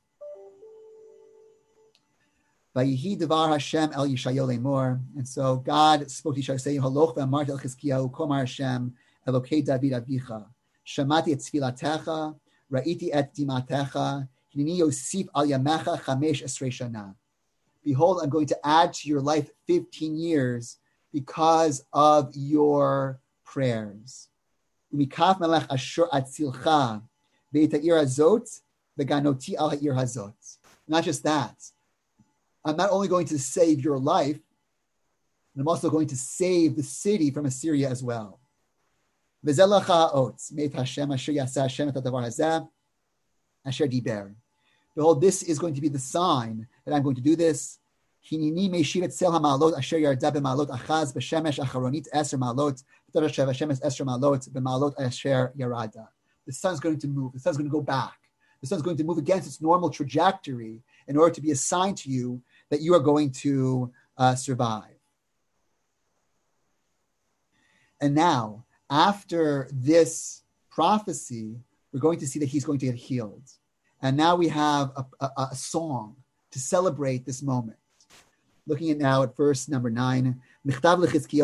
Vayihi devar Hashem el Yeshayahu lemor. And so God spoke to Yeshayahu, saying, Haloch ve'amart el Chizkiyahu, komar Hashem, Elokei David avicha. Shamati et tfilatecha, ra'iti et dimatecha, hineni yosif al yamecha chamesh esrei shana. Behold, I'm going to add to your life fifteen years because of your prayers. Umikaf melech ashur atzilcha be'et ha'ir hazot ve'ganoti al ha'ir hazot. Not just that. I'm not only going to save your life, but I'm also going to save the city from Assyria as well. V'zelach ha'ot me'et Hashem asher yaseh Hashem et hadavar hazeh asher diber. Behold, this is going to be the sign that I'm going to do this. Hinini meishiv et sel ha'malot asher yarda b'malot achaz b'shemesh acharonit eser malot v'tarashev hashemes eser malot b'malot asher yarada. The sun's going to move. The sun's going to go back. The sun's going to move against its normal trajectory in order to be a sign to you that you are going to uh, survive. And now, after this prophecy, we're going to see that he's going to get healed. And now we have a, a, a song to celebrate this moment. Looking at now at verse number nine. The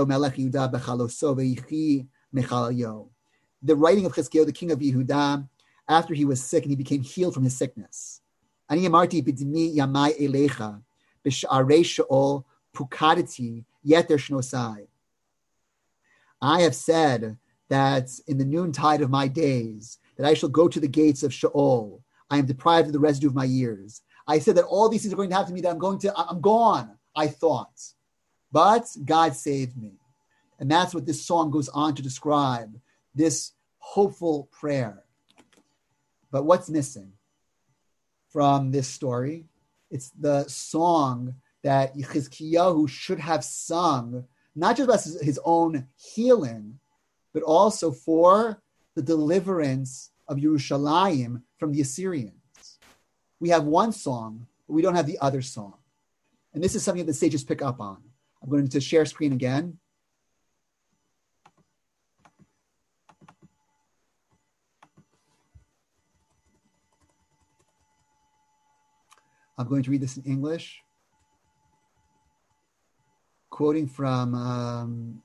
writing of Chizkiyahu, the king of Yehuda, after he was sick and he became healed from his sickness. I have said that in the noontide of my days, that I shall go to the gates of Sheol. I am deprived of the residue of my years. I said that all these things are going to happen to me, that I'm going to, I'm gone, I thought. but God saved me. And that's what this song goes on to describe, this hopeful prayer. But what's missing from this story? It's the song that Chizkiyahu should have sung, not just about his own healing, but also for the deliverance of Yerushalayim from the Assyrians. We have one song, but we don't have the other song. And this is something that the sages pick up on. I'm going to share screen again. I'm going to read this in English, quoting from um,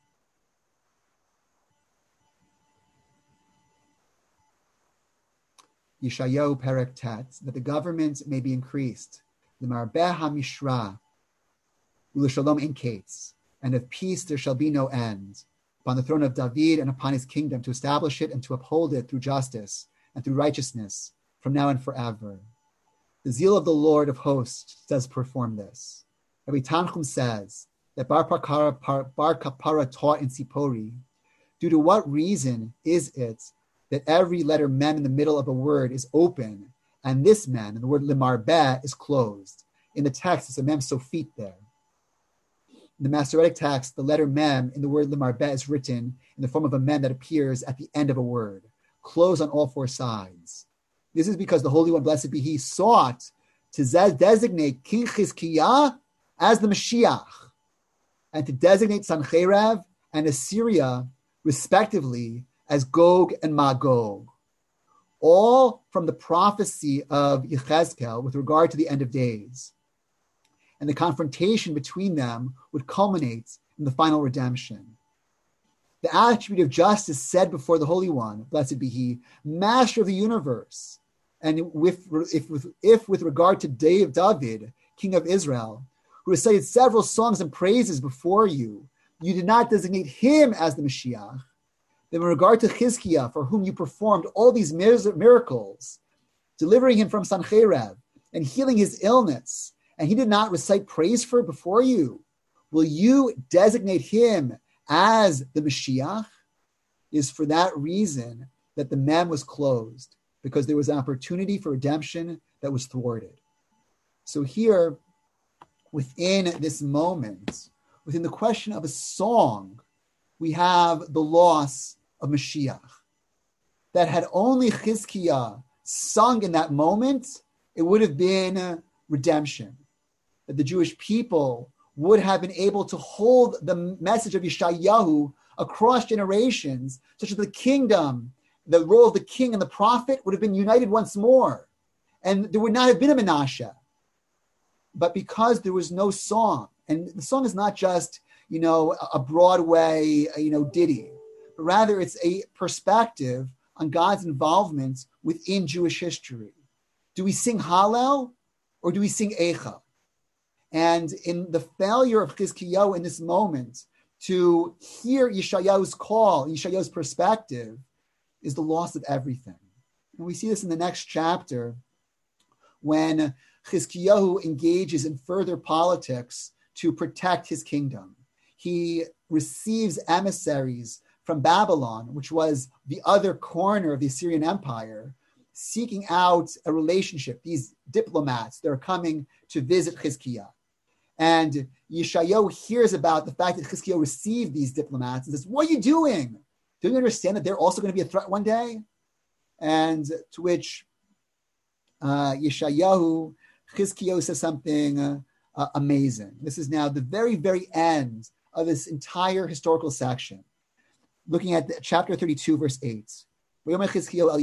Yeshayahu Perek Tet, that the government may be increased, the Marbeh HaMishra, U'Shalom in Kates, and of peace there shall be no end, upon the throne of David and upon his kingdom, to establish it and to uphold it through justice and through righteousness from now and forever. The zeal of the Lord of hosts does perform this. Rabbi Tanchum says that Bar Kapara, Bar Kapara taught in Sipori, due to what reason is it that every letter mem in the middle of a word is open, and this mem, and the word limarbeh, is closed? In the text, it's a mem sofit there. In the Masoretic text, the letter mem in the word limarbeh is written in the form of a mem that appears at the end of a word, closed on all four sides. This is because the Holy One, blessed be He, sought to designate King Chizkiah as the Mashiach, and to designate Sancheirav and Assyria, respectively, as Gog and Magog, all from the prophecy of Yechezkel with regard to the end of days. And the confrontation between them would culminate in the final redemption. The attribute of justice said before the Holy One, blessed be He, Master of the universe. And with, if, with, if with regard to David, King of Israel, who recited several songs and praises before you, you did not designate him as the Mashiach, then in regard to Chizkiah, for whom you performed all these miracles, delivering him from Sancheirav and healing his illness, and he did not recite praise for before you, will you designate him as the Mashiach? It is for that reason that the mem was closed, because there was an opportunity for redemption that was thwarted. So here, within this moment, within the question of a song, we have the loss of Mashiach. That had only Chizkiah sung in that moment, it would have been redemption. That the Jewish people would have been able to hold the message of Yeshayahu across generations, such that the kingdom, the role of the king and the prophet would have been united once more. And there would not have been a Menashe. But because there was no song, and the song is not just, you know, a Broadway, you know, ditty, but rather it's a perspective on God's involvement within Jewish history. Do we sing Hallel or do we sing Eicha? And in the failure of Chizkiyahu in this moment to hear Yeshayahu's call, Yeshayahu's perspective, is the loss of everything. And we see this in the next chapter when Chizkiyahu engages in further politics to protect his kingdom. He receives emissaries from Babylon, which was the other corner of the Assyrian Empire, seeking out a relationship, these diplomats that are coming to visit Chizkiah. And Yeshayahu hears about the fact that Chizkiah received these diplomats and says, what are you doing? Do you understand that they're also going to be a threat one day? And to which uh, Yeshayahu, Chizkiah says something uh, uh, amazing. This is now the very, very end of this entire historical section. Looking at the, chapter thirty-two, verse eight. Chizkiah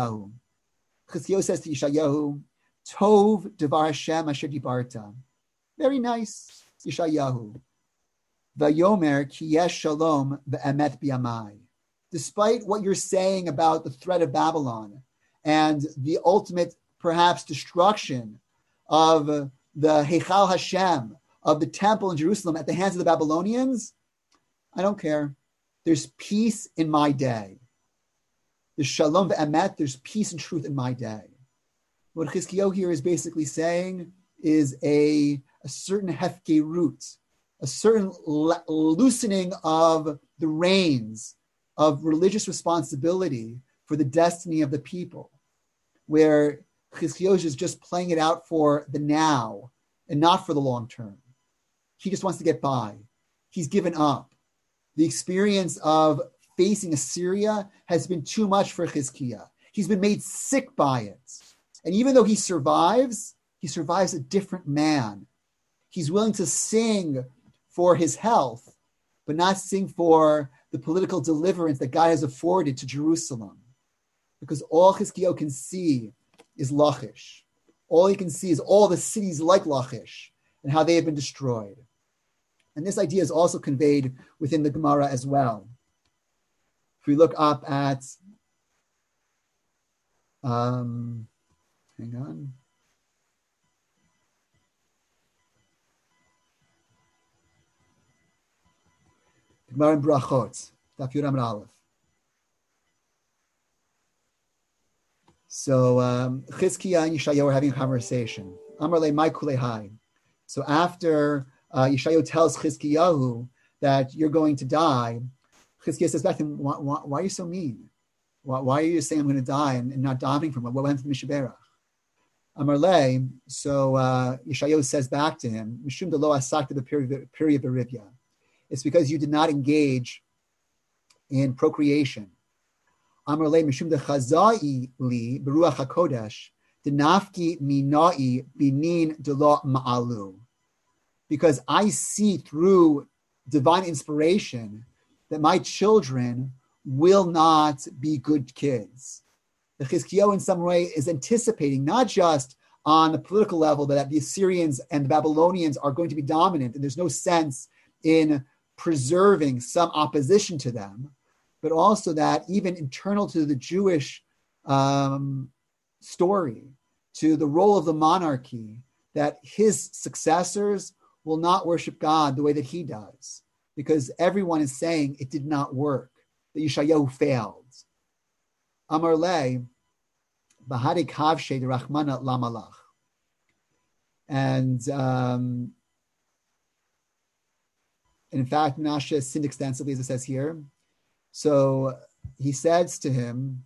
says to Yeshayahu, Tov devar Hashem asher dibarta. Very nice, Yeshayahu. Vayomer ki yesh shalom ve'emet biyamai. Despite what you're saying about the threat of Babylon and the ultimate, perhaps, destruction of the Heichal Hashem, of the temple in Jerusalem at the hands of the Babylonians, I don't care. There's peace in my day. There's shalom ve'emet, there's peace and truth in my day. What Chizkiyahu here is basically saying is a, a certain hefkerut, a certain le- loosening of the reins of religious responsibility for the destiny of the people, where Chizkiyahu is just playing it out for the now and not for the long term. He just wants to get by. He's given up. The experience of facing Assyria has been too much for Chizkiyahu. He's been made sick by it. And even though he survives, he survives a different man. He's willing to sing for his health, but not sing for the political deliverance that God has afforded to Jerusalem. Because all Chizkiyahu can see is Lachish. All he can see is all the cities like Lachish and how they have been destroyed. And this idea is also conveyed within the Gemara as well. If we look up at, um, hang on. The Gemara in Brachot, Daf Yud Amud Aleph. So um, Chizkiyahu and Yeshayahu are having a conversation. Amar le mai kulehai. So after uh, Yeshayahu tells Chizkiyahu that you're going to die, Chizkiyahu says back to him, why, why, why are you so mean? Why, why are you saying I'm going to die and, and not davening from it? What happened to Mishaberach? Amar le, so uh, Yeshayahu says back to him, Mishum de lo asak to the period berivya. It's because you did not engage in procreation. Amar le mishum de chazai li beruach hakodesh denafki minai binin de lo ma'alu. Because I see through divine inspiration that my children will not be good kids. The Chizkiyahu in some way is anticipating not just on the political level that the Assyrians and the Babylonians are going to be dominant and there's no sense in preserving some opposition to them, but also that even internal to the Jewish um, story, to the role of the monarchy, that his successors will not worship God the way that he does, because everyone is saying it did not work, that Yeshayahu failed. Amar le, Bahadik Havshe de Rachmana Lamalach. And um, And in fact, Menashe sinned extensively, as it says here. So he says to him,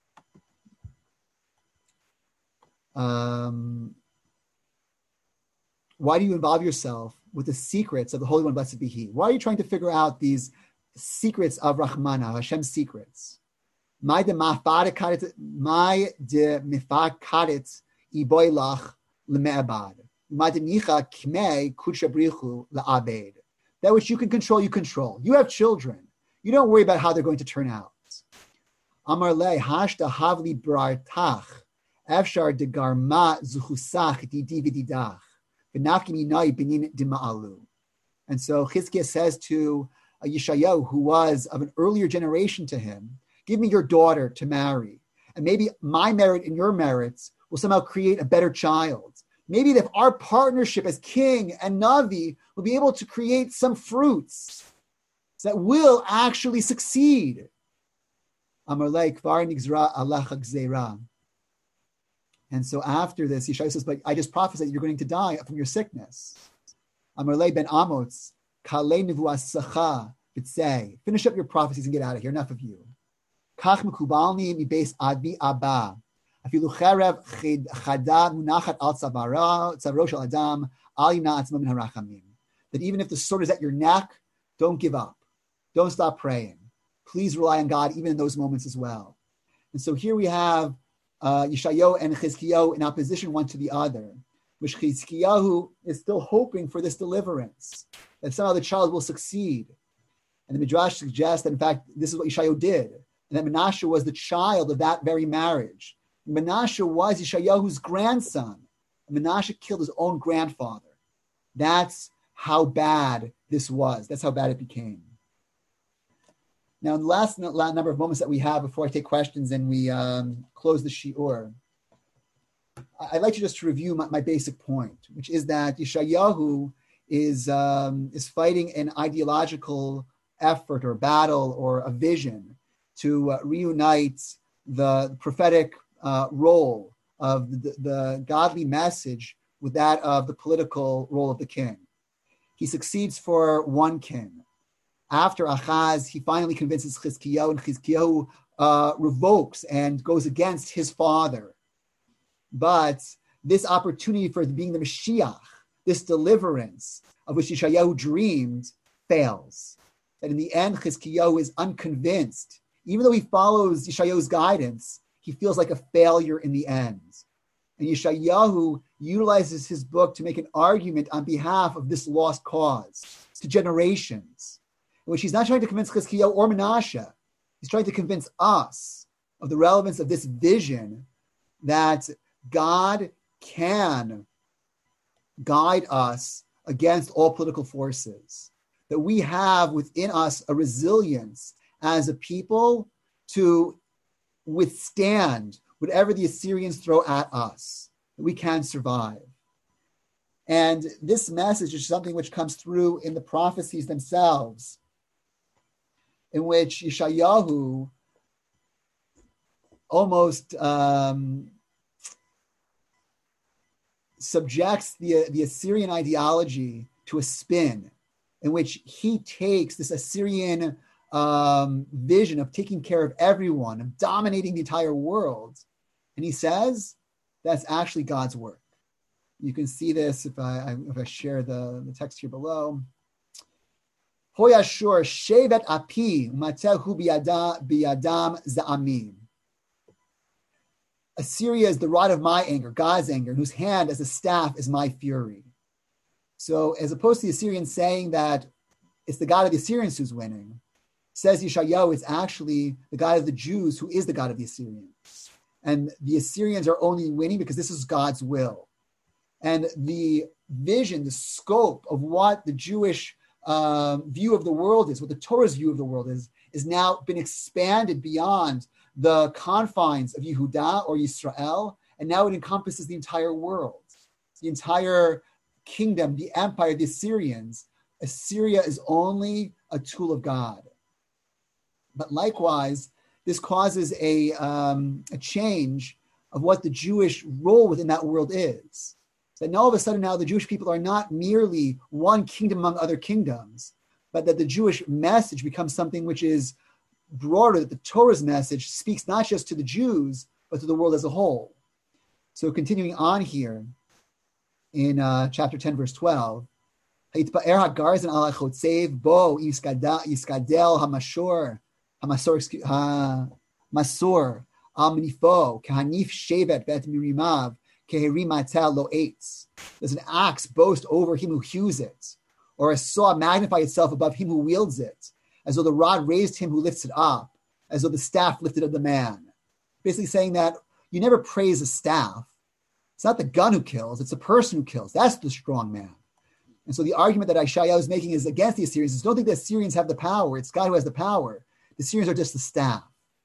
um, why do you involve yourself with the secrets of the Holy One, blessed be He? Why are you trying to figure out these secrets of Rahmana, Hashem's secrets? My de mifakaret iboylach leme'abad. My de nicha kmei kuchabrichu la'abed. That which you can control, you control. You have children. You don't worry about how they're going to turn out. Amar le hashta havli brartach efshar de garma zuchusach didi v'didach v'nafki minai benin dima'alu. And so Chizkiyahu says to Yeshayahu, who was of an earlier generation to him, give me your daughter to marry. And maybe my merit and your merits will somehow create a better child. Maybe if our partnership as king and Navi will be able to create some fruits that will actually succeed. Amar le kvar nigzra alach gzeira. And so after this, Yeshayahu says, but I just prophesied that you're going to die from your sickness. Amar le ben Amos, kale nivuasacha b'tzei. Finish up your prophecies and get out of here. Enough of you. Kach mekubalni mi beis adbi abba. Afilu cherev chada munachat al tzavaro shel adam al yimna atzmo min harachamim. That even if the sword is at your neck, don't give up. Don't stop praying. Please rely on God even in those moments as well. And so here we have uh, Yeshayahu and Chizkiyahu in opposition one to the other, which Chizkiyahu is still hoping for this deliverance, that somehow the child will succeed. And the Midrash suggests that, in fact, this is what Yeshayahu did, and that Menashe was the child of that very marriage. Menashe was Yeshayahu's grandson. Menashe killed his own grandfather. That's how bad this was. That's how bad it became. Now, in the last number of moments that we have before I take questions and we um, close the shiur, I'd like to just to review my, my basic point, which is that Yeshayahu is um, is fighting an ideological effort or battle or a vision to uh, reunite the prophetic uh, role of the, the godly message with that of the political role of the king. he succeeds for one king. After Achaz, he finally convinces Chizkiyahu, and Chizkiyahu uh, revokes and goes against his father. But this opportunity for being the Mashiach, this deliverance of which Yeshayahu dreamed, fails. And in the end, Chizkiyahu is unconvinced. Even though he follows Yeshayahu's guidance, he feels like a failure in the end. And Yeshayahu utilizes his book to make an argument on behalf of this lost cause to generations, in which he's not trying to convince Chizkiyahu or Menashe. He's trying to convince us of the relevance of this vision that God can guide us against all political forces, that we have within us a resilience as a people to withstand whatever the Assyrians throw at us, that we can survive. And this message is something which comes through in the prophecies themselves, in which Yeshayahu almost um, subjects the, the Assyrian ideology to a spin, in which he takes this Assyrian um, vision of taking care of everyone, of dominating the entire world, and he says that's actually God's work. You can see this if I, if I share the, the text here below. Hoyashur shevet api matehu biyadam za'amim. Assyria is the rod of my anger, God's anger, whose hand as a staff is my fury. So as opposed to the Assyrians saying that it's the God of the Assyrians who's winning, says Yeshayahu, it's actually the God of the Jews who is the God of the Assyrians. And the Assyrians are only winning because this is God's will. And the vision, the scope of what the Jewish uh, view of the world is, what the Torah's view of the world is, is now been expanded beyond the confines of Yehudah or Yisrael, and now it encompasses the entire world, the entire kingdom, the empire, the Assyrians. Assyria is only a tool of God. But likewise, this causes a, um, a change of what the Jewish role within that world is. That now all of a sudden now the Jewish people are not merely one kingdom among other kingdoms, but that the Jewish message becomes something which is broader, that the Torah's message speaks not just to the Jews, but to the world as a whole. So continuing on here in uh, chapter ten, verse twelve, Hayitpa'er ha'garzin ala chotzev bo yiskadel hamashor hamasor hamasor al menifo kahanif shevet bet mirimav keherimatel lo eitz. Does an axe boast over him who hews it, or a saw magnify itself above him who wields it, as though the rod raised him who lifts it up, as though the staff lifted up the man? Basically saying that you never praise a staff. It's not the gun who kills, it's the person who kills. That's the strong man. And so the argument that Yeshayahu is making is against the Assyrians is don't think the Assyrians have the power. It's God who has the power. The Assyrians are just the staff.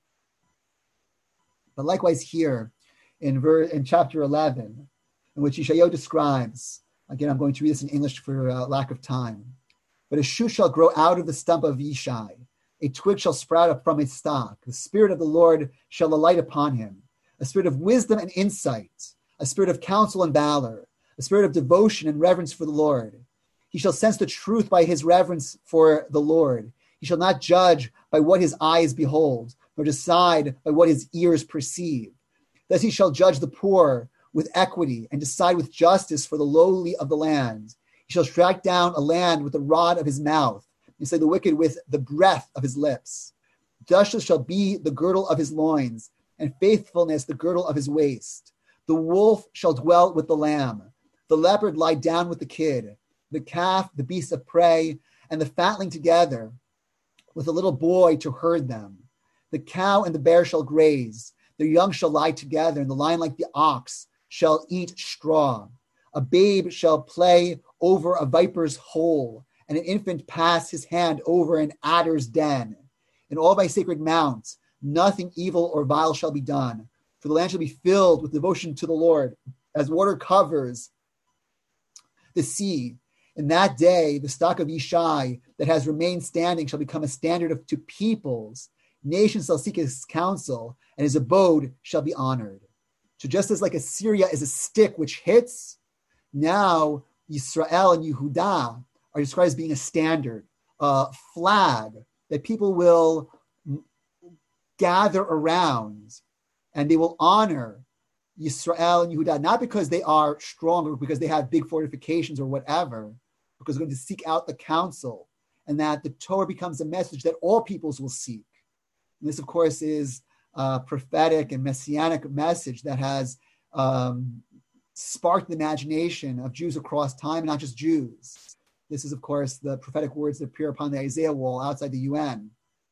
But likewise here in, ver- in chapter eleven, in which Yeshayahu describes, again, I'm going to read this in English for uh, lack of time. But a shoot shall grow out of the stump of Yishai. A twig shall sprout up from its stalk. The Spirit of the Lord shall alight upon him. A spirit of wisdom and insight. A spirit of counsel and valor. A spirit of devotion and reverence for the Lord. He shall sense the truth by his reverence for the Lord. He shall not judge by what his eyes behold, nor decide by what his ears perceive. Thus he shall judge the poor with equity and decide with justice for the lowly of the land. He shall strike down a land with the rod of his mouth, and slay the wicked with the breath of his lips. Justice shall be the girdle of his loins, and faithfulness the girdle of his waist. The wolf shall dwell with the lamb, the leopard lie down with the kid, the calf, the beast of prey, and the fatling together, with a little boy to herd them. The cow and the bear shall graze, their young shall lie together, and the lion like the ox shall eat straw. A babe shall play over a viper's hole, and an infant pass his hand over an adder's den. In all my sacred mounts, nothing evil or vile shall be done, for the land shall be filled with devotion to the Lord, as water covers the sea. In that day, the stock of Yishai that has remained standing shall become a standard of, to peoples. Nations shall seek his counsel, and his abode shall be honored. So just as like Assyria is a stick which hits, now Yisrael and Yehudah are described as being a standard, a flag that people will gather around, and they will honor Yisrael and Yehuda, not because they are strong or because they have big fortifications or whatever, because they're going to seek out the counsel, and that the Torah becomes a message that all peoples will seek. And this, of course, is a prophetic and messianic message that has um, sparked the imagination of Jews across time, and not just Jews. This is, of course, the prophetic words that appear upon the Isaiah wall outside the U N.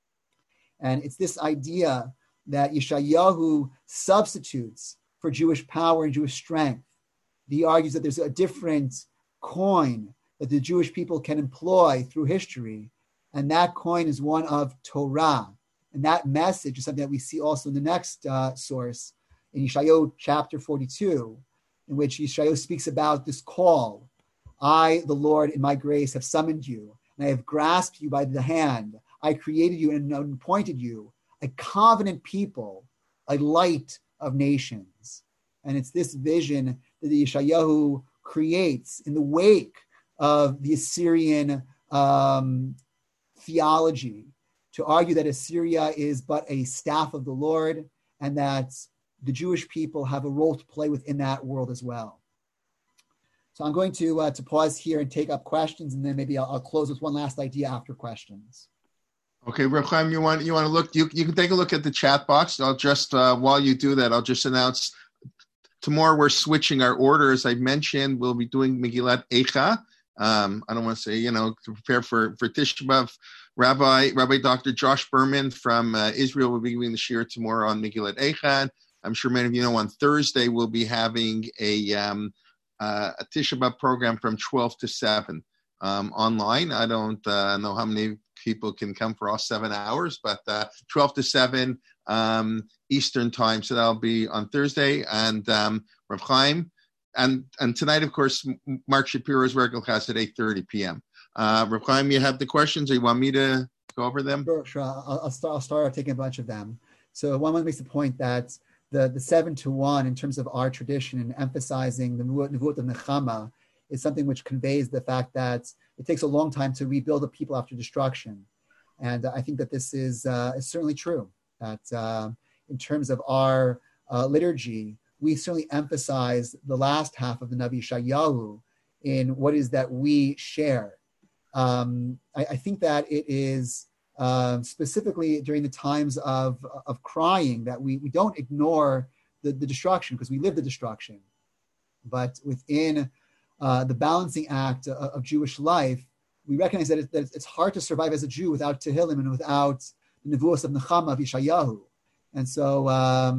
And it's this idea that Yeshayahu substitutes for Jewish power and Jewish strength. He argues that there's a different coin that the Jewish people can employ through history, and that coin is one of Torah. And that message is something that we see also in the next uh, source, in Yeshayahu chapter forty-two, in which Yeshayahu speaks about this call. I, the Lord, in my grace, have summoned you, and I have grasped you by the hand. I created you and appointed you a covenant people, a light of nations. And it's this vision that the Yeshayahu creates in the wake of the Assyrian um, theology, to argue that Assyria is but a staff of the Lord, and that the Jewish people have a role to play within that world as well. So I'm going to uh, to pause here and take up questions, and then maybe I'll, I'll close with one last idea after questions. Okay, Reb Chaim, you want you want to look? You you can take a look at the chat box. I'll just uh, while you do that, I'll just announce tomorrow we're switching our order. As I mentioned, we'll be doing Megillat Eicha. Um, I don't want to say you know to prepare for for Tisha B'Av. Rabbi Rabbi Doctor Josh Berman from uh, Israel will be giving the shiur tomorrow on Megillat Eicha. I'm sure many of you know on Thursday we'll be having a um, uh, a Tisha B'Av program from twelve to seven um, online. I don't uh, know how many people can come for all seven hours, but uh, twelve to seven um, Eastern time. So that'll be on Thursday. And um, Rav Chaim, and and tonight, of course, Mark Shapiro's regular class at eight thirty p.m. Uh, Rav Chaim, you have the questions, or you want me to go over them? Sure, sure. I'll, I'll start. I'll start out taking a bunch of them. So one makes the point that the the seven to one in terms of our tradition and emphasizing the Nevuot of Nechama is something which conveys the fact that it takes a long time to rebuild a people after destruction. And I think that this is, uh, is certainly true, that uh, in terms of our uh, liturgy, we certainly emphasize the last half of the Navi Yeshayahu in what is that we share. Um, I, I think that it is uh, specifically during the times of, of crying that we, we don't ignore the, the destruction, because we live the destruction. But within Uh, the balancing act of, of Jewish life, we recognize that, it, that it's hard to survive as a Jew without Tehillim and without the Nevuos of Nechama of Yeshayahu. And so, um,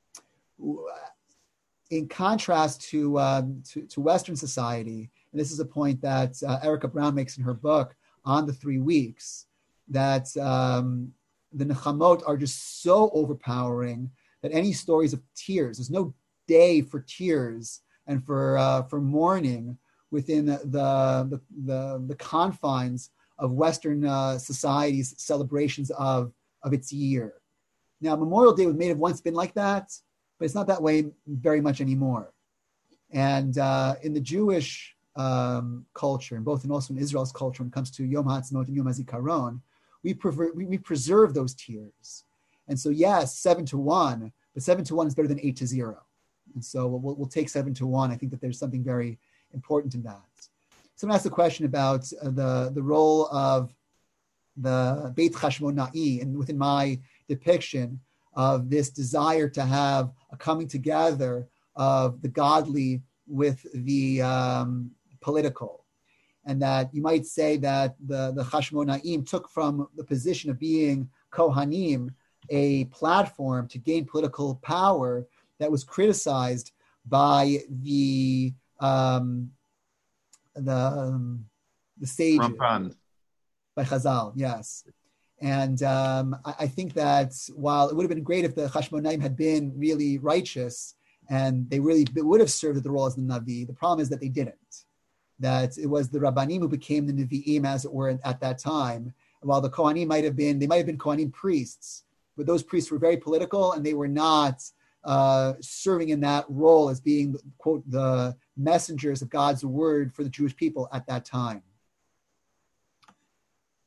in contrast to, um, to to Western society, and this is a point that uh, Erica Brown makes in her book on the three weeks, that um, the Nechamot are just so overpowering that any stories of tears, there's no day for tears and for uh, for mourning within the the, the, the confines of Western uh, society's celebrations of, of its year. Now, Memorial Day may have once been like that, but it's not that way very much anymore. And uh, in the Jewish um, culture, and both and also in Israel's culture, when it comes to Yom HaAtzmaut and Yom HaZikaron, we, prever- we, we preserve those tears. And so, yes, seven to one, but seven to one is better than eight to zero. And so we'll, we'll take seven to one. I think that there's something very important in that. Someone asked a question about uh, the, the role of the Beit Chashmona'i, and within my depiction of this desire to have a coming together of the godly with the um, political. And that you might say that the, the Chashmona'im took from the position of being Kohanim a platform to gain political power that was criticized by the um, the um, the sages, Ramban. By Chazal, yes. And um, I, I think that while it would have been great if the Chashmonaim had been really righteous and they really would have served the role as the Navi, the problem is that they didn't. That it was the Rabbanim who became the Nevi'im, as it were, at that time. While the Kohanim might have been, they might have been Kohanim priests, but those priests were very political and they were not Uh, serving in that role as being, quote, the messengers of God's word for the Jewish people at that time.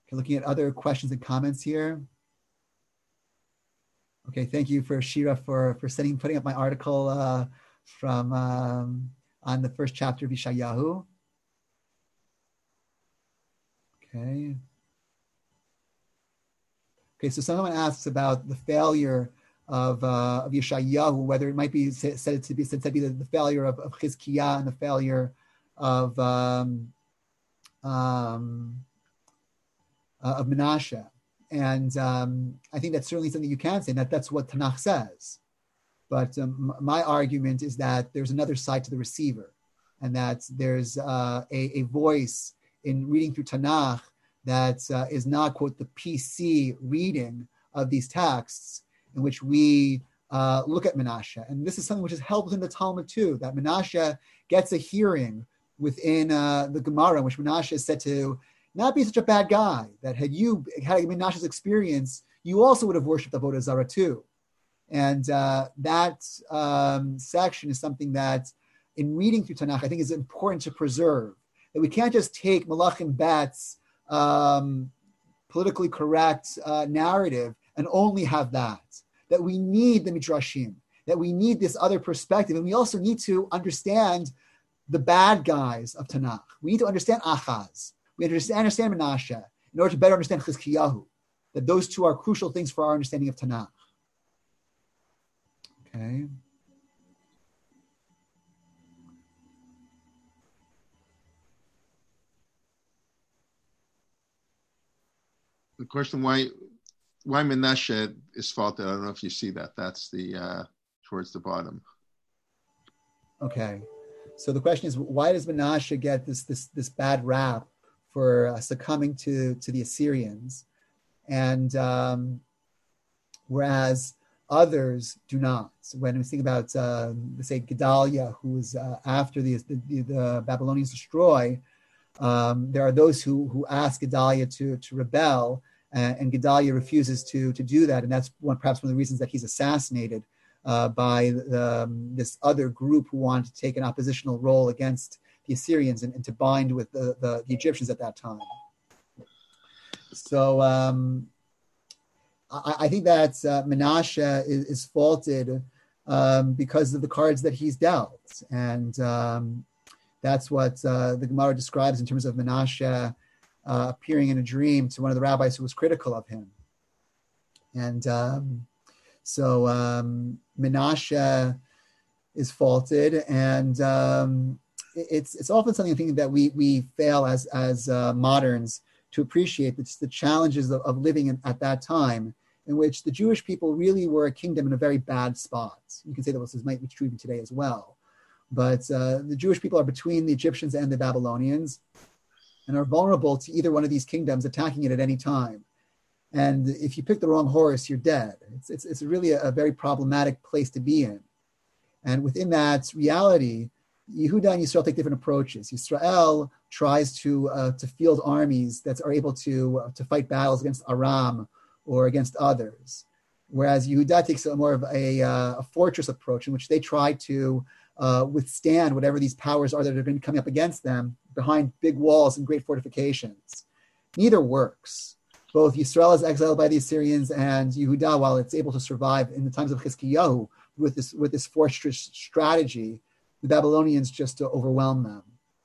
Okay, looking at other questions and comments here. Okay, thank you for Shira for for setting putting up my article uh, from um, on the first chapter of Yeshayahu. Okay. Okay, so someone asks about the failure of uh, of Yeshayahu, whether it might be said to be said to be the, the failure of, of Chizkiah and the failure of um, um, uh, of Menashe. And um, I think that's certainly something you can say, that that's what Tanakh says. But um, my argument is that there's another side to the receiver, and that there's uh, a, a voice in reading through Tanakh that uh, is not, quote, the P C reading of these texts, in which we uh, look at Menashe. And this is something which is held within the Talmud too, that Menashe gets a hearing within uh, the Gemara, in which Menashe is said to not be such a bad guy, that had you had Menashe's experience, you also would have worshipped Avodah Zarah too. And uh, that um, section is something that, in reading through Tanakh, I think is important to preserve. That we can't just take Malachim Bet's um, politically correct uh, narrative and only have that. That we need the Midrashim, that we need this other perspective, and we also need to understand the bad guys of Tanakh. We need to understand Achaz. We understand, understand Menashe in order to better understand Chizkiyahu. That those two are crucial things for our understanding of Tanakh. Okay. The question why why Menashe is faulted. I don't know if you see that. That's the uh, towards the bottom. Okay. So the question is, why does Menashe get this this this bad rap for uh, succumbing to to the Assyrians, and um, whereas others do not? So when we think about, uh, let's say, Gedaliah, who was uh, after the, the the Babylonians destroy, um, there are those who who ask Gedaliah to to rebel, uh, and Gedaliah refuses to to do that, and that's one perhaps one of the reasons that he's assassinated uh, by the, um, this other group who wanted to take an oppositional role against the Assyrians and, and to bind with the, the, the Egyptians at that time. So um, I, I think that uh, Menashe is, is faulted um, because of the cards that he's dealt. And um, that's what uh, the Gemara describes in terms of Menashe uh, appearing in a dream to one of the rabbis who was critical of him. And um, so um, Menashe is faulted, and um, It's it's often something I think that we we fail as as uh, moderns to appreciate. It's the challenges of, of living in, at that time, in which the Jewish people really were a kingdom in a very bad spot. You can say that this might be true even today as well. But uh, the Jewish people are between the Egyptians and the Babylonians, and are vulnerable to either one of these kingdoms attacking it at any time. And if you pick the wrong horse, you're dead. It's it's, it's really a, a very problematic place to be in. And within that reality, Yehuda and Yisrael take different approaches. Yisrael tries to uh, to field armies that are able to uh, to fight battles against Aram or against others, whereas Yehuda takes a more of a, uh, a fortress approach in which they try to uh, withstand whatever these powers are that are going to be coming up against them behind big walls and great fortifications. Neither works. Both Yisrael is exiled by the Assyrians, and Yehuda, while it's able to survive in the times of Chizkiyahu with this with this fortress strategy, the Babylonians just to overwhelm them.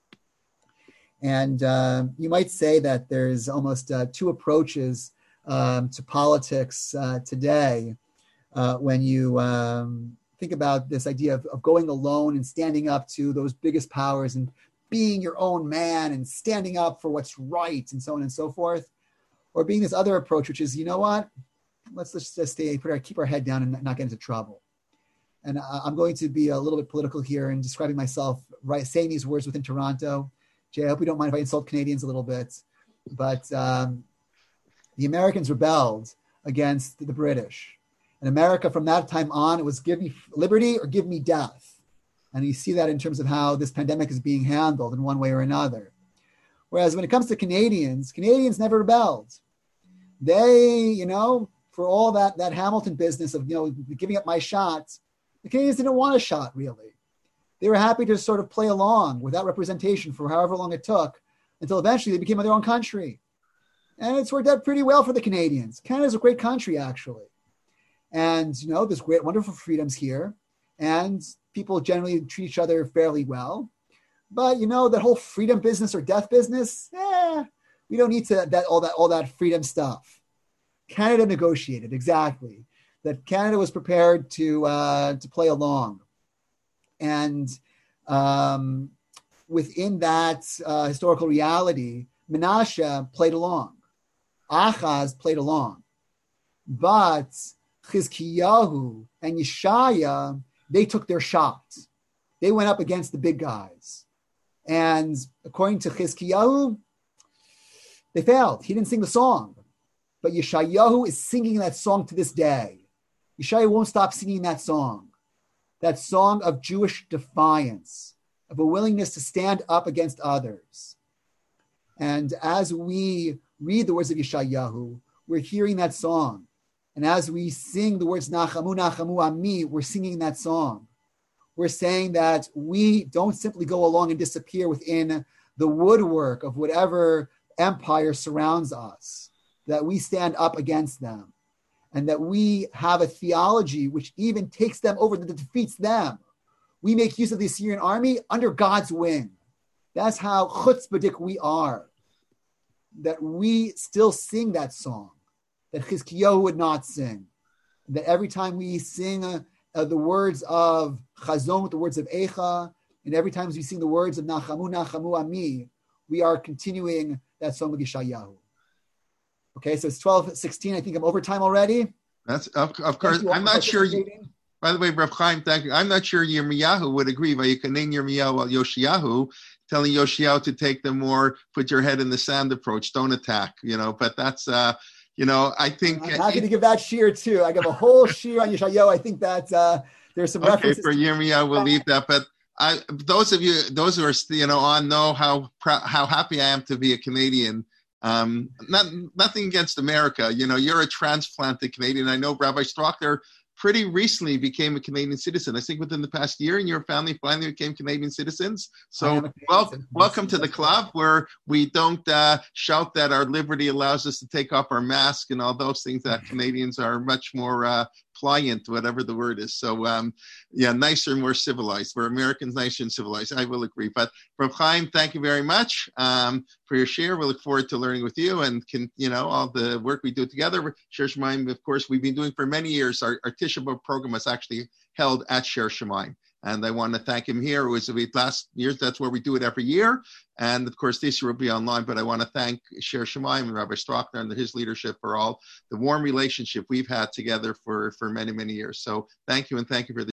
And uh, you might say that there's almost uh, two approaches um, to politics uh, today uh, when you um, think about this idea of, of going alone and standing up to those biggest powers and being your own man and standing up for what's right and so on and so forth, or being this other approach, which is, you know what, let's, let's just stay, put our, keep our head down and not get into trouble. And I'm going to be a little bit political here and describing myself, right, saying these words within Toronto. Jay, I hope you don't mind if I insult Canadians a little bit. But um, the Americans rebelled against the British. And America, from that time on, it was give me liberty or give me death. And you see that in terms of how this pandemic is being handled in one way or another. Whereas when it comes to Canadians, Canadians never rebelled. They, you know, for all that, that Hamilton business of, you know, giving up my shot, the Canadians didn't want a shot, really. They were happy to sort of play along without representation for however long it took until eventually they became their own country. And it's worked out pretty well for the Canadians. Canada's a great country, actually. And, you know, there's great, wonderful freedoms here. And people generally treat each other fairly well. But, you know, that whole freedom business or death business, eh, we don't need to that all that all that freedom stuff. Canada negotiated, exactly. That Canada was prepared to uh, to play along. And um, within that uh, historical reality, Menashe played along. Achaz played along. But Chizkiyahu and Yeshaya, they took their shot. They went up against the big guys. And according to Chizkiyahu, they failed. He didn't sing the song. But Yeshayahu is singing that song to this day. Yeshaya won't stop singing that song. That song of Jewish defiance, of a willingness to stand up against others. And as we read the words of Yeshayahu, we're hearing that song. And as we sing the words Nachamu, Nachamu Ami, we're singing that song. We're saying that we don't simply go along and disappear within the woodwork of whatever empire surrounds us, that we stand up against them, and that we have a theology which even takes them over, that defeats them. We make use of the Assyrian army under God's wing. That's how chutzpahdik we are, that we still sing that song, that Chizkiyahu would not sing, that every time we sing uh, uh, the words of Chazon with the words of Eicha, and every time we sing the words of Nachamu, Nachamu Ami, we are continuing that song of Yeshayahu. Okay, so it's twelve sixteen. I think I'm over time already. That's of, of course. I'm not sure. You, by the way, Rav Chaim, thank you. I'm not sure Yirmiyahu would agree. Vayikanin Yirmiyahu al Yoshiyahu, telling Yoshiyahu to take the more put your head in the sand approach. Don't attack. You know, but that's uh, you know, I think I'm happy it, to give that shear too. I give a whole shear on Yeshayahu. I think that uh, there's some okay, references. For Yirmiyahu, we'll leave that, but. I, those of you, those who are you know on, know how how happy I am to be a Canadian. Um, not nothing against America. You know, you're a transplanted Canadian. I know Rabbi Strockler pretty recently became a Canadian citizen. I think within the past year, and your family finally became Canadian citizens. So, well, welcome to the club where we don't uh, shout that our liberty allows us to take off our mask and all those things. That Canadians are much more uh, pliant, whatever the word is. So, um, yeah, nicer and more civilized. We're Americans, nicer and civilized. I will agree. But Rav Chaim, thank you very much um, for your share. We look forward to learning with you and can, you know, all the work we do together. Shir Shemaim, of course, we've been doing for many years. Our, our Tisha B'Av program was actually held at Shir Shemaim. And I want to thank him here. It was the last years. That's where we do it every year. And of course, this year will be online. But I want to thank Shir Shemaim and Rabbi Strockner and his leadership for all the warm relationship we've had together for, for many, many years. So thank you. And thank you for the